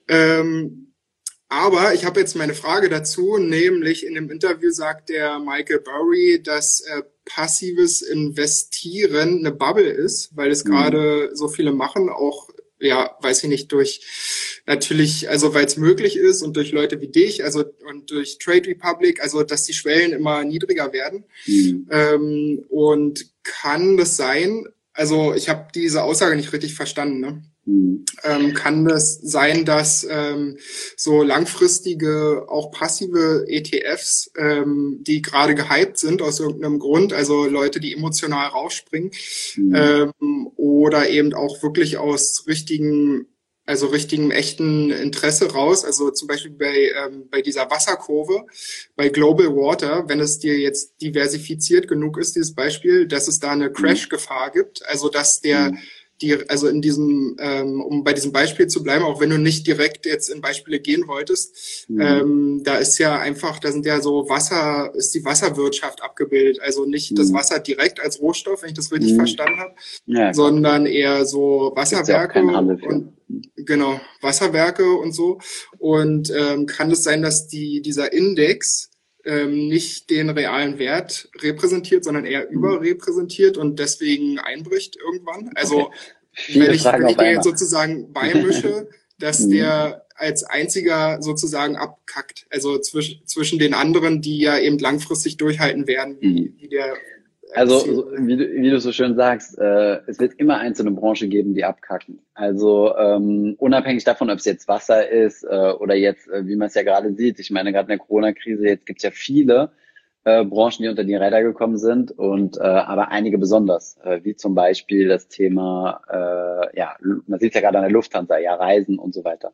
Ähm, aber ich habe jetzt meine Frage dazu, nämlich in dem Interview sagt der Michael Burry, dass äh, passives Investieren eine Bubble ist, weil es Mhm. gerade so viele machen, auch, ja, weiß ich nicht, durch natürlich, also weil es möglich ist und durch Leute wie dich, also und durch Trade Republic, also dass die Schwellen immer niedriger werden. Mhm. Ähm, und kann das sein, also ich habe diese Aussage nicht richtig verstanden, ne? Mhm. Ähm, kann das sein, dass ähm, so langfristige, auch passive E T Fs, ähm, die gerade gehypt sind aus irgendeinem Grund, also Leute, die emotional rausspringen, Mhm. ähm, oder eben auch wirklich aus richtigen, also richtigem echten Interesse raus, also zum Beispiel bei, ähm, bei dieser Wasserkurve, bei Global Water, wenn es dir jetzt diversifiziert genug ist, dieses Beispiel, dass es da eine Crash-Gefahr gibt, also dass der Mhm. die, also in diesem, ähm, um bei diesem Beispiel zu bleiben, auch wenn du nicht direkt jetzt in Beispiele gehen wolltest, Mhm. ähm, da ist ja einfach, da sind ja so Wasser, ist die Wasserwirtschaft abgebildet, also nicht das Mhm. Wasser direkt als Rohstoff, wenn ich das richtig Mhm. verstanden habe, Ja, klar. sondern eher so Gibt's ja auch Wasserwerke keinen Handel für. und genau, Wasserwerke und so. Und ähm, kann es sein, dass die dieser Index ähm, nicht den realen Wert repräsentiert, sondern eher Mhm. überrepräsentiert und deswegen einbricht irgendwann? Also Okay. Viele wenn ich, Fragen wenn ich auf dir jetzt einmal. sozusagen beimische, dass Mhm. der als einziger sozusagen abkackt, also zwischen zwischen den anderen, die ja eben langfristig durchhalten werden, wie, Mhm. wie der Also, C E O. so, wie, du, wie du so schön sagst, äh, es wird immer einzelne Branchen geben, die abkacken. Also ähm, unabhängig davon, ob es jetzt Wasser ist äh, oder jetzt, äh, wie man es ja gerade sieht, ich meine, gerade in der Corona-Krise, jetzt gibt es ja viele äh, Branchen, die unter die Räder gekommen sind, und äh, aber einige besonders, äh, wie zum Beispiel das Thema, äh, ja, man sieht ja gerade an der Lufthansa, ja, Reisen und so weiter.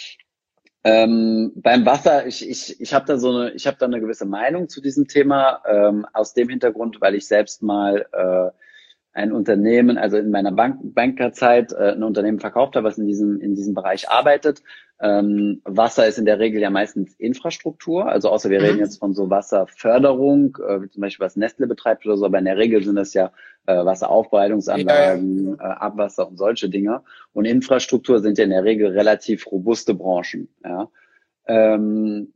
Ähm, beim Wasser, ich, ich, ich habe da so eine, ich habe da eine gewisse Meinung zu diesem Thema, ähm, aus dem Hintergrund, weil ich selbst mal äh, ein Unternehmen, also in meiner Bank, Bankerzeit, äh, ein Unternehmen verkauft habe, was in diesem, in diesem Bereich arbeitet. Ähm, Wasser ist in der Regel ja meistens Infrastruktur, also außer wir reden Mhm. jetzt von so Wasserförderung, äh, wie zum Beispiel was Nestle betreibt oder so, aber in der Regel sind das ja äh, Ja, ja, Wasseraufbereitungsanlagen, genau. äh, Abwasser und solche Dinge. Und Infrastruktur sind ja in der Regel relativ robuste Branchen. Ja. Ähm,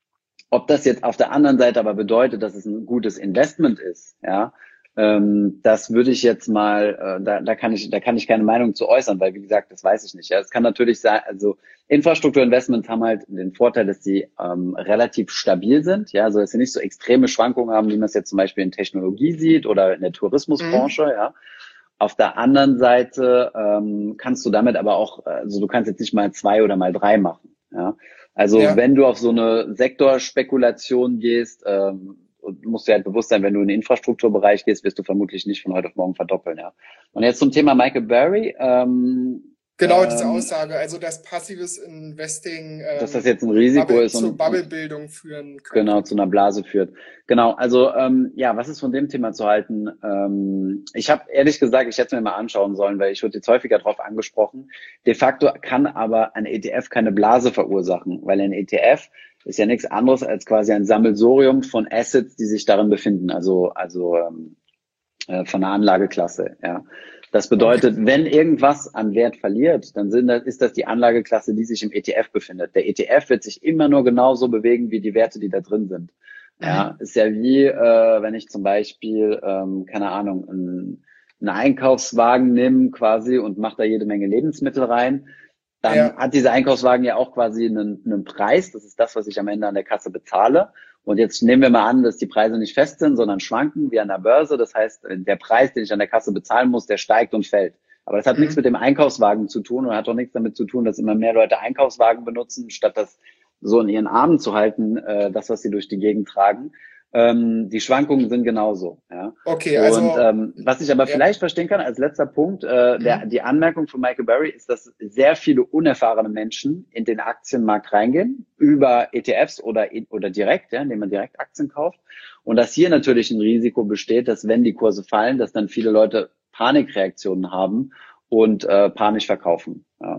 ob das jetzt auf der anderen Seite aber bedeutet, dass es ein gutes Investment ist, ja, ähm, das würde ich jetzt mal, äh, da, da kann ich, da kann ich keine Meinung zu äußern, weil wie gesagt, das weiß ich nicht. Ja, es kann natürlich sein, also Infrastrukturinvestments haben halt den Vorteil, dass sie ähm, relativ stabil sind, ja, also dass sie nicht so extreme Schwankungen haben, wie man es jetzt zum Beispiel in Technologie sieht oder in der Tourismusbranche, Mhm. ja. Auf der anderen Seite ähm, kannst du damit aber auch, also du kannst jetzt nicht mal zwei oder mal drei machen, ja. Also Ja, wenn du auf so eine Sektorspekulation gehst, ähm, und du musst dir halt bewusst sein, wenn du in den Infrastrukturbereich gehst, wirst du vermutlich nicht von heute auf morgen verdoppeln, ja. Und jetzt zum Thema Michael Burry, ähm, genau diese ähm, Aussage, also dass passives Investing dass das ähm, jetzt ein Risiko Bubble, ist zur und, und Bubblebildung führen genau könnte. zu einer Blase führt. Genau, also ähm, ja, was ist von dem Thema zu halten? Ähm, ich habe ehrlich gesagt, ich hätte es mir mal anschauen sollen, weil ich wurde jetzt häufiger darauf angesprochen. De facto kann aber ein E T F keine Blase verursachen, weil ein E T F ist ja nichts anderes als quasi ein Sammelsurium von Assets, die sich darin befinden, also also ähm, äh, von einer Anlageklasse. Ja, das Okay. bedeutet, wenn irgendwas an Wert verliert, dann sind das, ist das die Anlageklasse, die sich im E T F befindet. Der E T F wird sich immer nur genauso bewegen wie die Werte, die da drin sind. Ja, Mhm. ist ja wie, äh, wenn ich zum Beispiel, ähm, keine Ahnung, einen, einen Einkaufswagen nehme quasi und mache da jede Menge Lebensmittel rein, dann Ja. hat dieser Einkaufswagen ja auch quasi einen, einen Preis. Das ist das, was ich am Ende an der Kasse bezahle. Und jetzt nehmen wir mal an, dass die Preise nicht fest sind, sondern schwanken wie an der Börse. Das heißt, der Preis, den ich an der Kasse bezahlen muss, der steigt und fällt. Aber das hat nichts Mhm. mit dem Einkaufswagen zu tun und hat auch nichts damit zu tun, dass immer mehr Leute Einkaufswagen benutzen, statt das so in ihren Armen zu halten, äh, das, was sie durch die Gegend tragen. Ähm, die Schwankungen sind genauso. Ja. Okay, Und also ähm, was ich aber ja. vielleicht verstehen kann, als letzter Punkt, äh, der, Mhm. die Anmerkung von Michael Burry ist, dass sehr viele unerfahrene Menschen in den Aktienmarkt reingehen, über E T Fs oder, oder direkt, ja, indem man direkt Aktien kauft. Und dass hier natürlich ein Risiko besteht, dass wenn die Kurse fallen, dass dann viele Leute Panikreaktionen haben und äh, panisch verkaufen. Ja.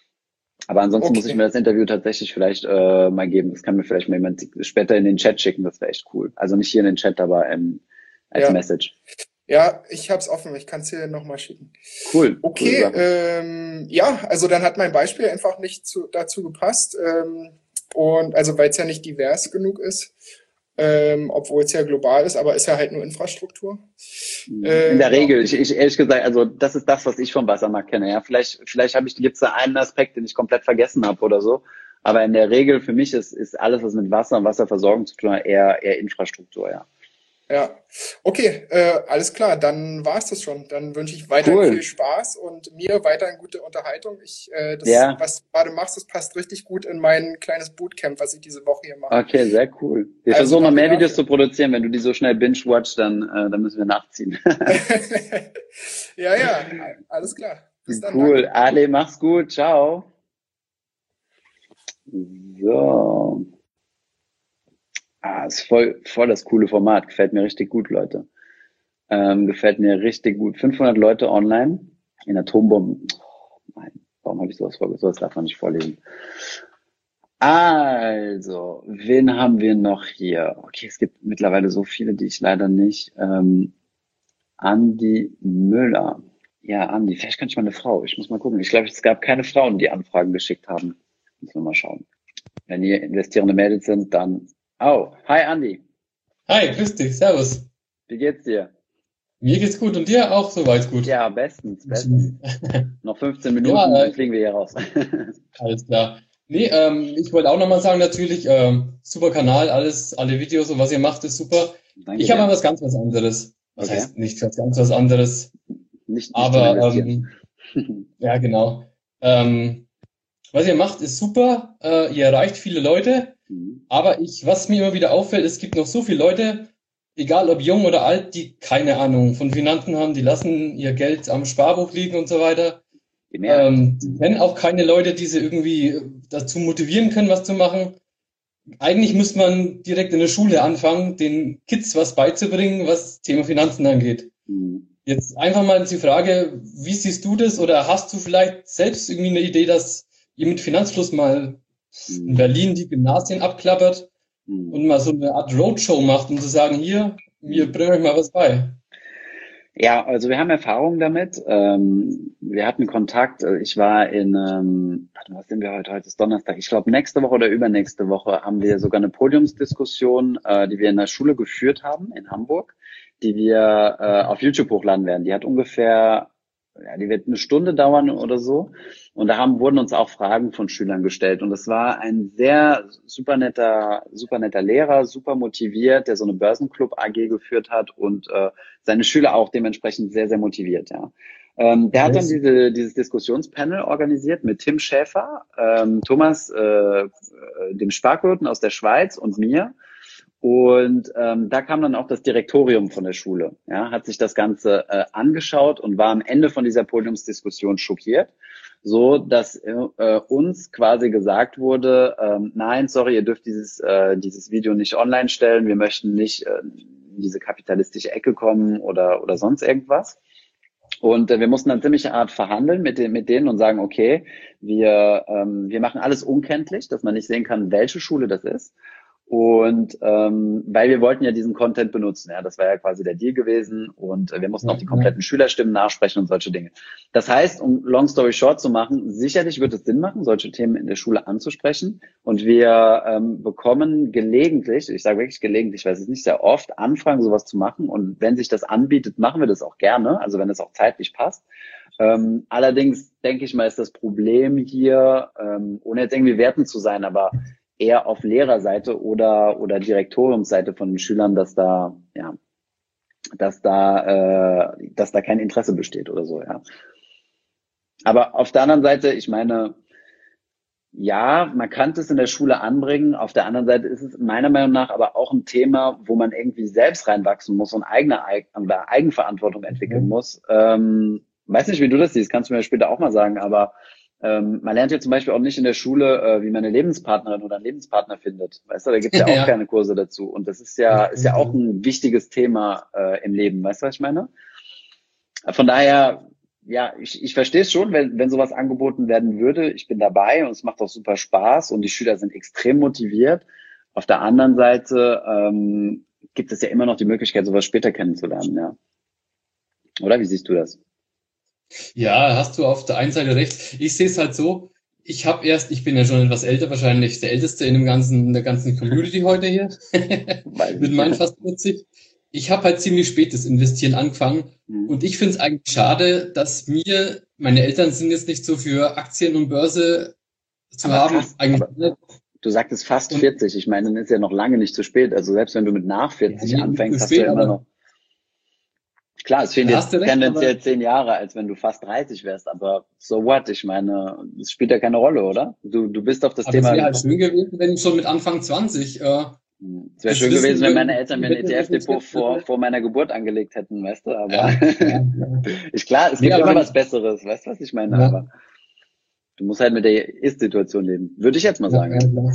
Aber ansonsten muss ich mir Okay. das Interview tatsächlich vielleicht äh, mal geben. Das kann mir vielleicht mal jemand später in den Chat schicken. Das wäre echt cool. Also nicht hier in den Chat, aber ähm, als Ja. Message. Ja, ich habe es offen. Ich kann es dir nochmal schicken. Cool. Okay, Cool. ähm, ja, also dann hat mein Beispiel einfach nicht zu, dazu gepasst. Ähm, und also weil es ja nicht divers genug ist, ähm, obwohl es ja global ist, aber ist ja halt nur Infrastruktur. In Äh, der ja. Regel, ich, ich ehrlich gesagt, also das ist das, was ich vom Wassermarkt kenne. Ja, vielleicht, vielleicht habe ich gibt's da einen Aspekt, den ich komplett vergessen habe oder so. Aber in der Regel für mich ist, ist alles, was mit Wasser und Wasserversorgung zu tun hat, eher, eher Infrastruktur, ja. Ja, okay, äh, alles klar, dann war's das schon. Dann wünsche ich weiterhin Cool. viel Spaß und mir weiterhin gute Unterhaltung. Ich, äh, das, Ja. was du gerade machst, das passt richtig gut in mein kleines Bootcamp, was ich diese Woche hier mache. Okay, sehr cool. Wir Also versuchen noch mehr danke Videos dafür. zu produzieren. Wenn du die so schnell binge-watch, dann, äh, dann müssen wir nachziehen. Ja, ja, alles klar. Bis dann, Cool. danke. Ale, mach's gut. Ciao. So. Ah, ist voll, voll das coole Format. Gefällt mir richtig gut, Leute. Ähm, gefällt mir richtig gut. fünfhundert Leute online in Atombomben. Oh, nein, warum habe ich sowas vorgelesen? Sowas darf man nicht vorlesen. Also, wen haben wir noch hier? Okay, es gibt mittlerweile so viele, die ich leider nicht. Ähm, Andi Müller. Ja, Andi, vielleicht kann ich mal eine Frau. Ich muss mal gucken. Ich glaube, es gab keine Frauen, die Anfragen geschickt haben. Müssen wir mal schauen. Wenn ihr investierende Mädels sind, dann. Oh, hi Andi. Hi, grüß dich, servus. Wie geht's dir? Mir geht's gut und dir auch soweit gut. Ja, bestens, bestens. Noch fünfzehn Minuten, Ja, dann äh, fliegen wir hier raus. alles klar. Nee, ähm, ich wollte auch nochmal sagen, natürlich, ähm, super Kanal, alles, alle Videos und was ihr macht, ist super. Danke Ich habe dir. mal was ganz was anderes. Was Okay. heißt nicht was ganz was anderes, Nicht, nicht zum aber Investieren. ähm, ja, genau. Ähm, was ihr macht, ist super. Äh, ihr erreicht viele Leute, Mhm. aber ich, was mir immer wieder auffällt, es gibt noch so viele Leute, egal ob jung oder alt, die keine Ahnung von Finanzen haben, die lassen ihr Geld am Sparbuch liegen und so weiter. Die Mehrheit. Ähm, die kennen auch keine Leute, die sie irgendwie dazu motivieren können, was zu machen. Eigentlich müsste man direkt in der Schule anfangen, den Kids was beizubringen, was Thema Finanzen angeht. Mhm. Jetzt einfach mal die Frage, wie siehst du das oder hast du vielleicht selbst irgendwie eine Idee, dass ihr mit Finanzfluss mal in Mhm. Berlin die Gymnasien abklappert Mhm. und mal so eine Art Roadshow macht, um zu sagen, hier, wir bringen euch mal was bei. Ja, also wir haben Erfahrung damit. Ähm, wir hatten Kontakt. äh, Ich war in, ähm, warte, was sind wir heute? Heute ist Donnerstag. Ich glaube, nächste Woche oder übernächste Woche haben wir sogar eine Podiumsdiskussion, äh, die wir in der Schule geführt haben in Hamburg, die wir äh, auf YouTube hochladen werden. Die hat ungefähr, ja, die wird eine Stunde dauern oder so. Und da haben, wurden uns auch Fragen von Schülern gestellt. Und das war ein sehr super netter, super netter Lehrer, super motiviert, der so eine Börsenclub A G geführt hat und äh, seine Schüler auch dementsprechend sehr, sehr motiviert, ja. Ähm, der hat dann diese, dieses Diskussionspanel organisiert mit Tim Schäfer, ähm, Thomas, äh, äh, dem Spargurten aus der Schweiz und mir. Und ähm, da kam dann auch das Direktorium von der Schule, ja, hat sich das Ganze äh, angeschaut und war am Ende von dieser Podiumsdiskussion schockiert, so dass äh, uns quasi gesagt wurde, ähm, nein, sorry, ihr dürft dieses äh, dieses Video nicht online stellen, wir möchten nicht äh, in diese kapitalistische Ecke kommen oder oder sonst irgendwas. Und äh, wir mussten dann ziemlich Art verhandeln mit, den, mit denen und sagen, okay, wir, ähm, wir machen alles unkenntlich, dass man nicht sehen kann, welche Schule das ist. Und ähm, weil wir wollten ja diesen Content benutzen, ja, das war ja quasi der Deal gewesen und äh, wir mussten auch die kompletten Schülerstimmen nachsprechen und solche Dinge. Das heißt, um long story short zu machen, sicherlich wird es Sinn machen, solche Themen in der Schule anzusprechen und wir ähm, bekommen gelegentlich, ich sage wirklich gelegentlich, weil es ist nicht sehr oft, Anfragen, sowas zu machen und wenn sich das anbietet, machen wir das auch gerne, also wenn es auch zeitlich passt. Ähm, allerdings denke ich mal, ist das Problem hier, ähm, ohne jetzt irgendwie wertend zu sein, aber eher auf Lehrerseite oder oder Direktoriumsseite von den Schülern, dass da ja, dass da äh, dass da kein Interesse besteht oder so, ja. Aber auf der anderen Seite, ich meine, ja, man kann es in der Schule anbringen. Auf der anderen Seite ist es meiner Meinung nach aber auch ein Thema, wo man irgendwie selbst reinwachsen muss und eigene Eig- oder Eigenverantwortung entwickeln muss. Ähm, weiß nicht, wie du das siehst, kannst du mir später auch mal sagen, aber ähm, man lernt ja zum Beispiel auch nicht in der Schule, äh, wie man eine Lebenspartnerin oder einen Lebenspartner findet. Weißt du, da gibt's ja auch Ja. keine Kurse dazu. Und das ist ja, ist ja auch ein wichtiges Thema äh, im Leben. Weißt du, was ich meine? Von daher, ja, ich, ich verstehe es schon, wenn, wenn sowas angeboten werden würde. Ich bin dabei und es macht auch super Spaß und die Schüler sind extrem motiviert. Auf der anderen Seite ähm, gibt es ja immer noch die Möglichkeit, sowas später kennenzulernen, ja. Oder wie siehst du das? Ja, hast du auf der einen Seite recht. Ich sehe es halt so, ich habe erst, ich bin ja schon etwas älter, wahrscheinlich der Älteste in dem ganzen, in der ganzen Community heute hier, Weiß mit ich. meinen fast vierzig. Ich habe halt ziemlich spät das Investieren angefangen Mhm. und ich finde es eigentlich schade, dass mir, meine Eltern sind jetzt nicht so für Aktien und Börse zu Aber haben, fast, eigentlich aber nicht. du sagtest fast Und vierzig. Ich meine, dann ist ja noch lange nicht zu spät. Also selbst wenn du mit nach ja, vierzig nee, nicht anfängst, zu hast du spät, ja immer aber noch. Klar, es fehlen da dir hast du recht, tendenziell aber zehn Jahre, als wenn du fast dreißig wärst. Aber so what? Ich meine, es spielt ja keine Rolle, oder? Du, du bist auf das aber es Thema wäre halt gekommen. schön gewesen, wenn ich schon mit Anfang zwanzig äh, Hm. Es wäre das schön Wissen gewesen, wenn meine irgendwie Eltern mir ein hätte E T F-Depot reflektiert vor, hätte. vor meiner Geburt angelegt hätten, weißt du? Aber Ja, ja, ja. ist klar, es Nee, gibt aber immer wenn was ich, Besseres, weißt du, was ich meine? ja, Aber du musst halt mit der Ist-Situation leben. Würde ich jetzt mal ja, sagen, ja, ja. klar.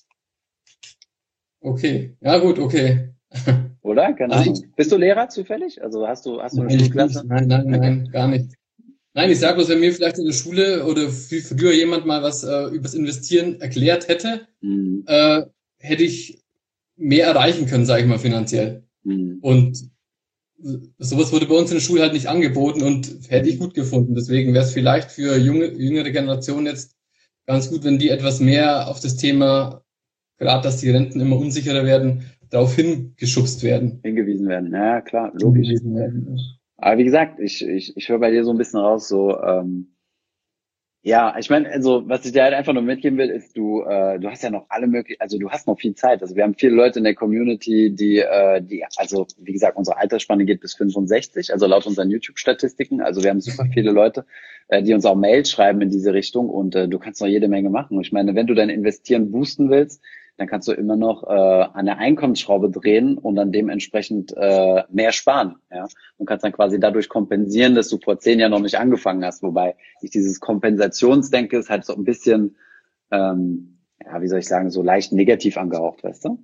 Okay, ja gut, okay. Oder? Keine Also ich, Ahnung. Bist du Lehrer zufällig? Also hast du, hast du eine nein, ich nicht. Schulklasse? Nein, nein, Okay. nein, gar nicht. Nein, ich sage Mhm. bloß, wenn mir vielleicht in der Schule oder viel früher jemand mal was äh, übers Investieren erklärt hätte, Mhm. äh, hätte ich mehr erreichen können, sage ich mal, finanziell. Mhm. Und sowas wurde bei uns in der Schule halt nicht angeboten und hätte ich Mhm. gut gefunden. Deswegen wäre es vielleicht für junge, jüngere Generationen jetzt ganz gut, wenn die etwas mehr auf das Thema, gerade dass die Renten immer unsicherer werden, darauf hingeschubst werden, Hingewiesen werden. Ja, klar, logisch. hingewiesen werden. Aber wie gesagt, ich, ich, ich höre bei dir so ein bisschen raus, so, ähm, ja, ich meine, also was ich dir halt einfach nur mitgeben will, ist, du, äh, du hast ja noch alle möglichen, also du hast noch viel Zeit. Also wir haben viele Leute in der Community, die, äh, die, also wie gesagt, unsere Altersspanne geht bis fünfundsechzig, also laut unseren YouTube-Statistiken. Also wir haben super viele Leute, äh, die uns auch Mails schreiben in diese Richtung und äh, du kannst noch jede Menge machen. Und ich meine, wenn du dein Investieren boosten willst, dann kannst du immer noch äh, an der Einkommensschraube drehen und dann dementsprechend äh, mehr sparen. Ja, und kannst dann quasi dadurch kompensieren, dass du vor zehn Jahren noch nicht angefangen hast. Wobei ich dieses Kompensationsdenke ist halt so ein bisschen, ähm, ja, wie soll ich sagen, so leicht negativ angehaucht, weißt du?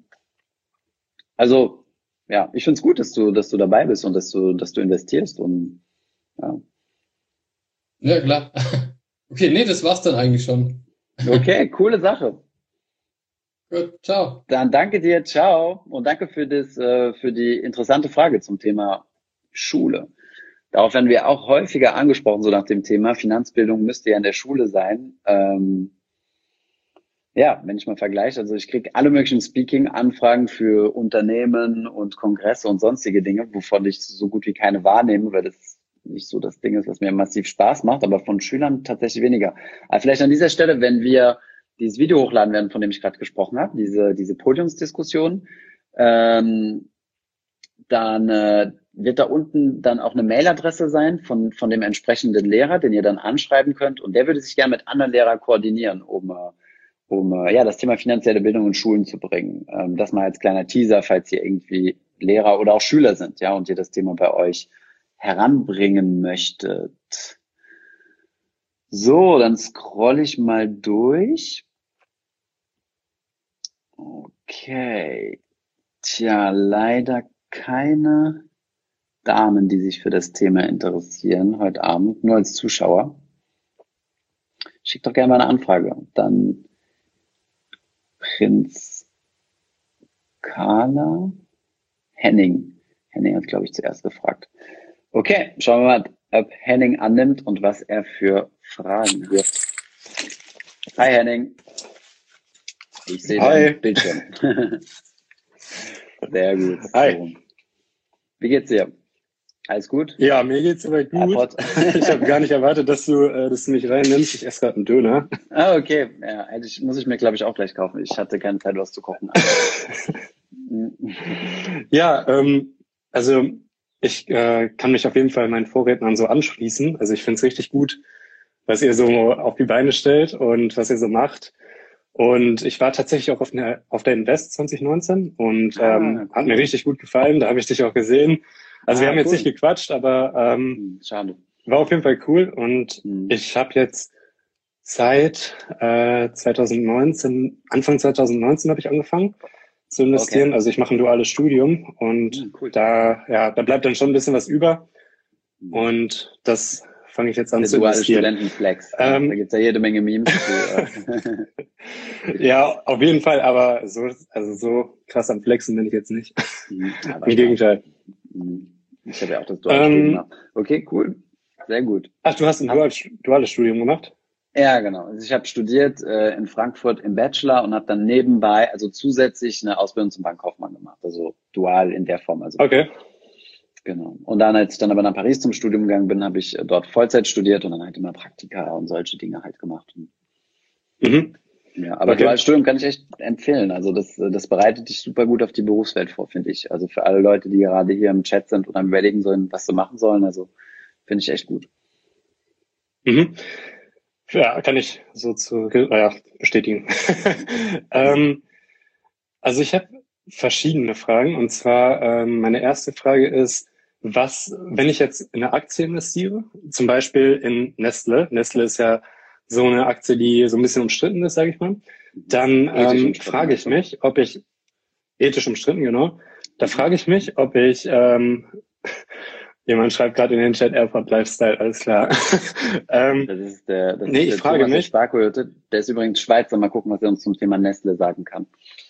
Also ja, ich find's gut, dass du, dass du dabei bist und dass du, dass du investierst und ja. Ja, klar. Okay, nee, das war's dann eigentlich schon. Okay, coole Sache. Gut, ciao. Dann danke dir, ciao und danke für das, äh, für die interessante Frage zum Thema Schule. Darauf werden wir auch häufiger angesprochen, so nach dem Thema Finanzbildung müsste ja in der Schule sein. Ähm, ja, wenn ich mal vergleiche, also ich kriege alle möglichen Speaking-Anfragen für Unternehmen und Kongresse und sonstige Dinge, wovon ich so gut wie keine wahrnehme, weil das nicht so das Ding ist, was mir massiv Spaß macht, aber von Schülern tatsächlich weniger. Aber vielleicht an dieser Stelle, wenn wir dieses Video hochladen werden, von dem ich gerade gesprochen habe, diese diese Podiumsdiskussion, ähm, dann äh, wird da unten dann auch eine Mailadresse sein von von dem entsprechenden Lehrer, den ihr dann anschreiben könnt und der würde sich gerne mit anderen Lehrern koordinieren, um äh, um äh, ja das Thema finanzielle Bildung in Schulen zu bringen. Ähm, das mal als kleiner Teaser, falls ihr irgendwie Lehrer oder auch Schüler sind, ja, und ihr das Thema bei euch heranbringen möchtet. So, dann scroll ich mal durch. Okay. Tja, leider keine Damen, die sich für das Thema interessieren heute Abend, nur als Zuschauer. Schickt doch gerne mal eine Anfrage. Dann Prinz Carla Henning. Henning hat, glaube ich, zuerst gefragt. Okay, schauen wir mal, ob Henning annimmt und was er für Fragen wirft. Hi Henning. Ich sehe Hi. dein Bildschirm. Sehr gut. Hi. So. Wie geht's dir? Alles gut? Ja, mir geht's soweit gut. Airport. Ich habe gar nicht erwartet, dass du, äh, dass du mich reinnimmst. Ich esse gerade einen Döner. Ah, okay. Ja, eigentlich muss ich mir, glaube ich, auch gleich kaufen. Ich hatte keine Zeit, was zu kochen. Ja, ähm, also ich äh, kann mich auf jeden Fall meinen Vorrednern so anschließen. Also ich finde es richtig gut, was ihr so auf die Beine stellt und was ihr so macht. Und ich war tatsächlich auch auf, eine, auf der Invest zwanzig neunzehn und Ah, ähm, cool. hat mir richtig gut gefallen. Da habe ich dich auch gesehen. Also Ah, wir haben jetzt cool. nicht gequatscht, aber ähm, Hm, Schade. war auf jeden Fall cool. Und Hm. ich habe jetzt seit äh, zwanzig neunzehn, Anfang zwanzig neunzehn habe ich angefangen zu investieren. Okay. Also ich mache ein duales Studium und Hm, cool. da, ja, da bleibt dann schon ein bisschen was über. Hm. Und das fange ich jetzt an Der zu duale investieren. Studentenflex. Ja, Ähm, da gibt's ja jede Menge Memes. Zu, äh, Ja, auf jeden Fall, aber so, also so krass am Flexen bin ich jetzt nicht. hm, aber Im stark. Gegenteil. Hm. Ich habe ja auch das duale Studium Ähm, gemacht. Okay, cool. Sehr gut. ach, du hast ein Hast, duales, duales Studium gemacht? ja, genau. Also ich habe studiert äh, in Frankfurt im Bachelor und habe dann nebenbei, also zusätzlich eine Ausbildung zum Bankkaufmann gemacht. Also dual in der Form. Also Okay. genau. Und dann, als ich dann aber nach Paris zum Studium gegangen bin, habe ich äh, dort Vollzeit studiert und dann halt immer Praktika und solche Dinge halt gemacht. Und, Mhm. ja, aber Okay. duales Studium kann ich echt empfehlen. Also das, äh, das bereitet dich super gut auf die Berufswelt vor, finde ich. Also für alle Leute, die gerade hier im Chat sind und am überlegen sollen, was sie machen sollen, also finde ich echt gut. Mhm. Ja, kann ich so zu äh, ja, bestätigen. ähm, also ich habe verschiedene Fragen und zwar ähm, meine erste Frage ist, was, wenn ich jetzt in eine Aktie investiere, zum Beispiel in Nestle, Nestle ist ja so eine Aktie, die so ein bisschen umstritten ist, sage ich mal, dann Ethisch ähm, umstritten, frage ich also. mich, ob ich ethisch umstritten, genau, da Mhm. frage ich mich, ob ich ähm, jemand schreibt gerade in den Chat Airport Lifestyle, alles klar. ähm, Das ist der, das nee, ist ich der frage Thomas der mich, Sparkoyote. Der ist übrigens Schweizer. Mal gucken, was er uns zum Thema Nestle sagen kann.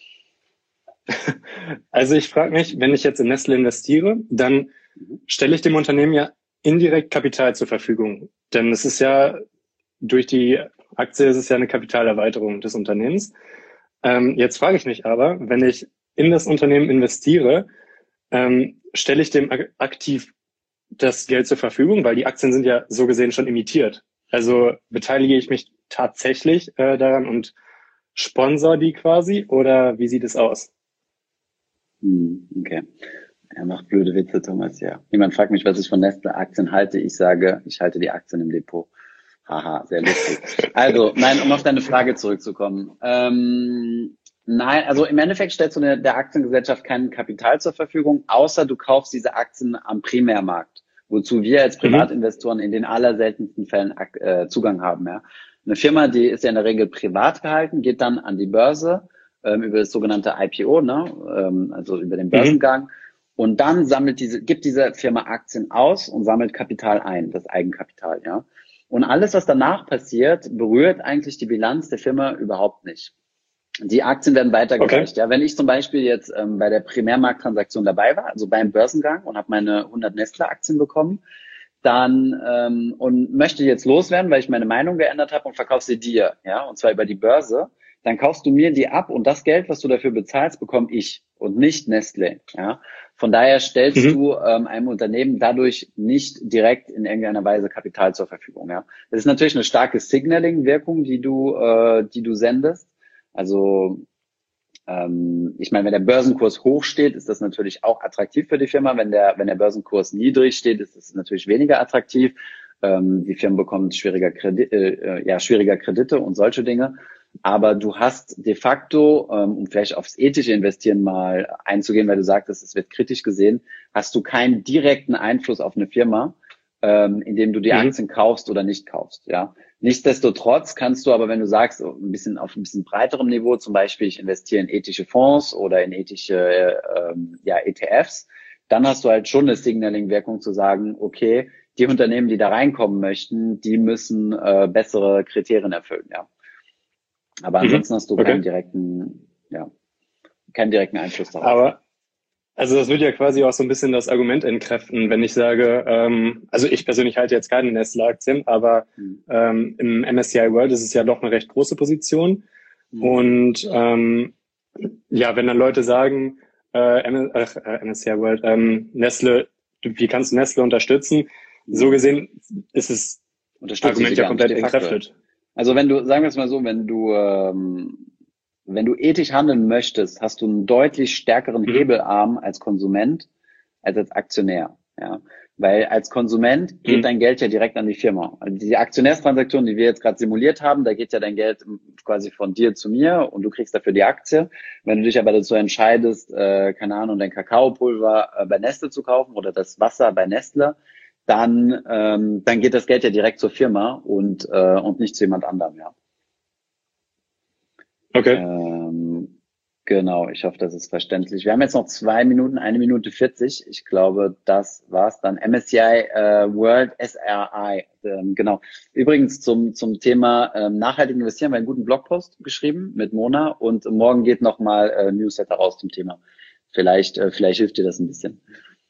also ich frage mich, wenn ich jetzt in Nestle investiere, dann Mhm. stelle ich dem Unternehmen ja indirekt Kapital zur Verfügung. Denn es ist ja, durch die Aktie ist es ja eine Kapitalerweiterung des Unternehmens. Ähm, jetzt frage ich mich aber, wenn ich in das Unternehmen investiere, ähm, stelle ich dem ak- aktiv das Geld zur Verfügung, weil die Aktien sind ja so gesehen schon emittiert. Also beteilige ich mich tatsächlich äh, daran und sponsor die quasi oder wie sieht es aus? Hm, okay. Er macht blöde Witze, Thomas, ja. Jemand fragt mich, was ich von Nestle-Aktien halte. Ich sage, ich halte die Aktien im Depot. Haha, sehr lustig. Also, nein, um auf deine Frage zurückzukommen. Ähm, nein, also im Endeffekt stellst du der, der Aktiengesellschaft kein Kapital zur Verfügung, außer du kaufst diese Aktien am Primärmarkt, wozu wir als Mhm. Privatinvestoren in den allerseltensten Fällen äh, Zugang haben. Ja. Eine Firma, die ist ja in der Regel privat gehalten, geht dann an die Börse ähm, über das sogenannte I P O, ne? ähm, also über den Mhm. Börsengang. Und dann sammelt diese, gibt diese Firma Aktien aus und sammelt Kapital ein, das Eigenkapital, ja. Und alles, was danach passiert, berührt eigentlich die Bilanz der Firma überhaupt nicht. Die Aktien werden Okay. weitergereicht. Ja, wenn ich zum Beispiel jetzt ähm, bei der Primärmarkttransaktion dabei war, also beim Börsengang und habe meine hundert Nestle-Aktien bekommen, dann ähm, und möchte jetzt loswerden, weil ich meine Meinung geändert habe und verkaufe sie dir, ja, und zwar über die Börse, dann kaufst du mir die ab und das Geld, was du dafür bezahlst, bekomme ich und nicht Nestle, ja. Von daher stellst Mhm. du ähm, einem Unternehmen dadurch nicht direkt in irgendeiner Weise Kapital zur Verfügung, ja. Das ist natürlich eine starke Signaling-Wirkung, die du, äh, die du sendest. Also ähm, ich meine, wenn der Börsenkurs hoch steht, ist das natürlich auch attraktiv für die Firma. Wenn der, wenn der Börsenkurs niedrig steht, ist es natürlich weniger attraktiv. Ähm, die Firmen bekommen schwieriger Kredit, äh, ja, schwieriger Kredite und solche Dinge. Aber du hast de facto, ähm, um vielleicht aufs ethische Investieren mal einzugehen, weil du sagtest, es wird kritisch gesehen, hast du keinen direkten Einfluss auf eine Firma, ähm, indem du die Mhm. Aktien kaufst oder nicht kaufst, ja. Nichtsdestotrotz kannst du aber, wenn du sagst, ein bisschen auf ein bisschen breiterem Niveau, zum Beispiel ich investiere in ethische Fonds oder in ethische ähm, ja, E T Fs, dann hast du halt schon eine Signaling-Wirkung zu sagen, okay, die Unternehmen, die da reinkommen möchten, die müssen äh, bessere Kriterien erfüllen, ja. Aber Mhm. ansonsten hast du Okay. keinen direkten, ja, keinen direkten Einfluss darauf. Aber also das würde ja quasi auch so ein bisschen das Argument entkräften, wenn ich sage, ähm, also ich persönlich halte jetzt keine Nestle-Aktien, aber Hm. ähm, im M S C I World ist es ja doch eine recht große Position. Hm. Und ähm, ja, wenn dann Leute sagen, äh, M- ach, äh, M S C I World, ähm, Nestle, du- wie kannst du Nestle unterstützen? So Hm. gesehen ist das Unterstütze ich Argument sie ja gar nicht, komplett de facto. entkräftet. Also wenn du, sagen wir es mal so, wenn du, ähm, wenn du ethisch handeln möchtest, hast du einen deutlich stärkeren Mhm. Hebelarm als Konsument als als Aktionär, ja. Weil als Konsument geht Mhm. dein Geld ja direkt an die Firma. Also die Aktionärstransaktion, die wir jetzt gerade simuliert haben, da geht ja dein Geld quasi von dir zu mir und du kriegst dafür die Aktie. Wenn du dich aber dazu entscheidest, äh, keine Ahnung, dein Kakaopulver äh, bei Nestle zu kaufen oder das Wasser bei Nestle, dann ähm, dann geht das Geld ja direkt zur Firma und äh, und nicht zu jemand anderem, ja. Okay. Ähm, genau, ich hoffe, das ist verständlich. Wir haben jetzt noch zwei Minuten, eine Minute vierzig. Ich glaube, das war's dann. M S C I äh, World S R I. Ähm, genau. Übrigens zum zum Thema ähm, nachhaltig investieren, haben wir einen guten Blogpost geschrieben mit Mona und morgen geht noch mal äh, Newsletter raus zum Thema. Vielleicht äh, vielleicht hilft dir das ein bisschen.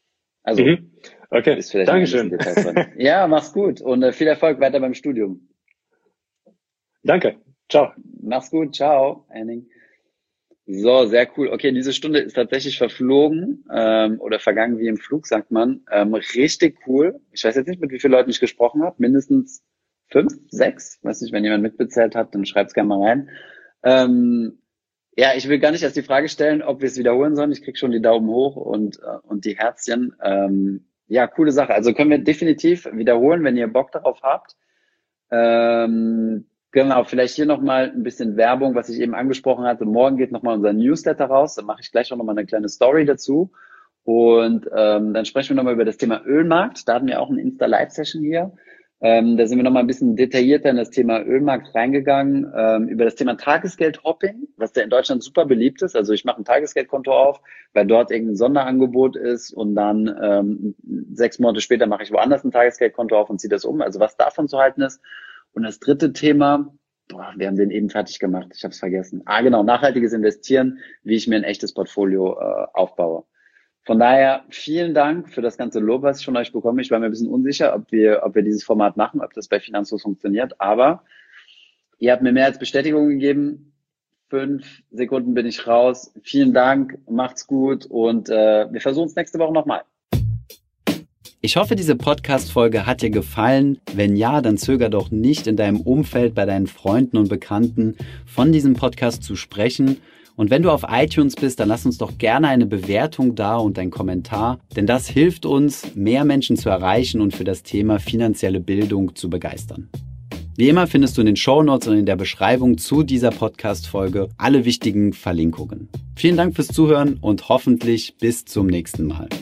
Also, Mhm. Okay, ist vielleicht noch ein Dankeschön. bisschen Details drin. Ja, mach's gut und äh, viel Erfolg weiter beim Studium. Danke. Ciao. Mach's gut, ciao, Henning. So, sehr cool. Okay, diese Stunde ist tatsächlich verflogen ähm, oder vergangen wie im Flug, sagt man. Ähm, richtig cool. Ich weiß jetzt nicht, mit wie vielen Leuten ich gesprochen habe. Mindestens fünf, sechs. Weiß nicht, wenn jemand mitbezählt hat, dann schreibt's gerne mal rein. Ähm, ja, ich will gar nicht erst die Frage stellen, ob wir es wiederholen sollen. Ich krieg schon die Daumen hoch und äh, und die Herzchen. Ähm, ja, coole Sache. Also können wir definitiv wiederholen, wenn ihr Bock darauf habt. Ähm, genau, vielleicht hier nochmal ein bisschen Werbung, was ich eben angesprochen hatte. Morgen geht nochmal unser Newsletter raus. Da mache ich gleich auch nochmal eine kleine Story dazu. Und ähm, dann sprechen wir nochmal über das Thema Ölmarkt. Da hatten wir auch eine Insta-Live-Session hier. Ähm, da sind wir nochmal ein bisschen detaillierter in das Thema Ölmarkt reingegangen, ähm, über das Thema Tagesgeld-Hopping, was ja in Deutschland super beliebt ist. Also ich mache ein Tagesgeldkonto auf, weil dort irgendein Sonderangebot ist und dann ähm, sechs Monate später mache ich woanders ein Tagesgeldkonto auf und ziehe das um. Also was davon zu halten ist. Und das dritte Thema, boah, wir haben den eben fertig gemacht, ich habe es vergessen. Ah genau, nachhaltiges Investieren, wie ich mir ein echtes Portfolio äh, aufbaue. Von daher vielen Dank für das ganze Lob, was ich von euch bekomme. Ich war mir ein bisschen unsicher, ob wir, ob wir dieses Format machen, ob das bei Finanzlos funktioniert. Aber ihr habt mir mehr als Bestätigung gegeben. Fünf Sekunden bin ich raus. Vielen Dank, macht's gut und äh, wir versuchen es nächste Woche nochmal. Ich hoffe, diese Podcast-Folge hat dir gefallen. Wenn ja, dann zöger doch nicht, in deinem Umfeld, bei deinen Freunden und Bekannten von diesem Podcast zu sprechen. Und wenn du auf iTunes bist, dann lass uns doch gerne eine Bewertung da und einen Kommentar, denn das hilft uns, mehr Menschen zu erreichen und für das Thema finanzielle Bildung zu begeistern. Wie immer findest du in den Shownotes und in der Beschreibung zu dieser Podcast-Folge alle wichtigen Verlinkungen. Vielen Dank fürs Zuhören und hoffentlich bis zum nächsten Mal.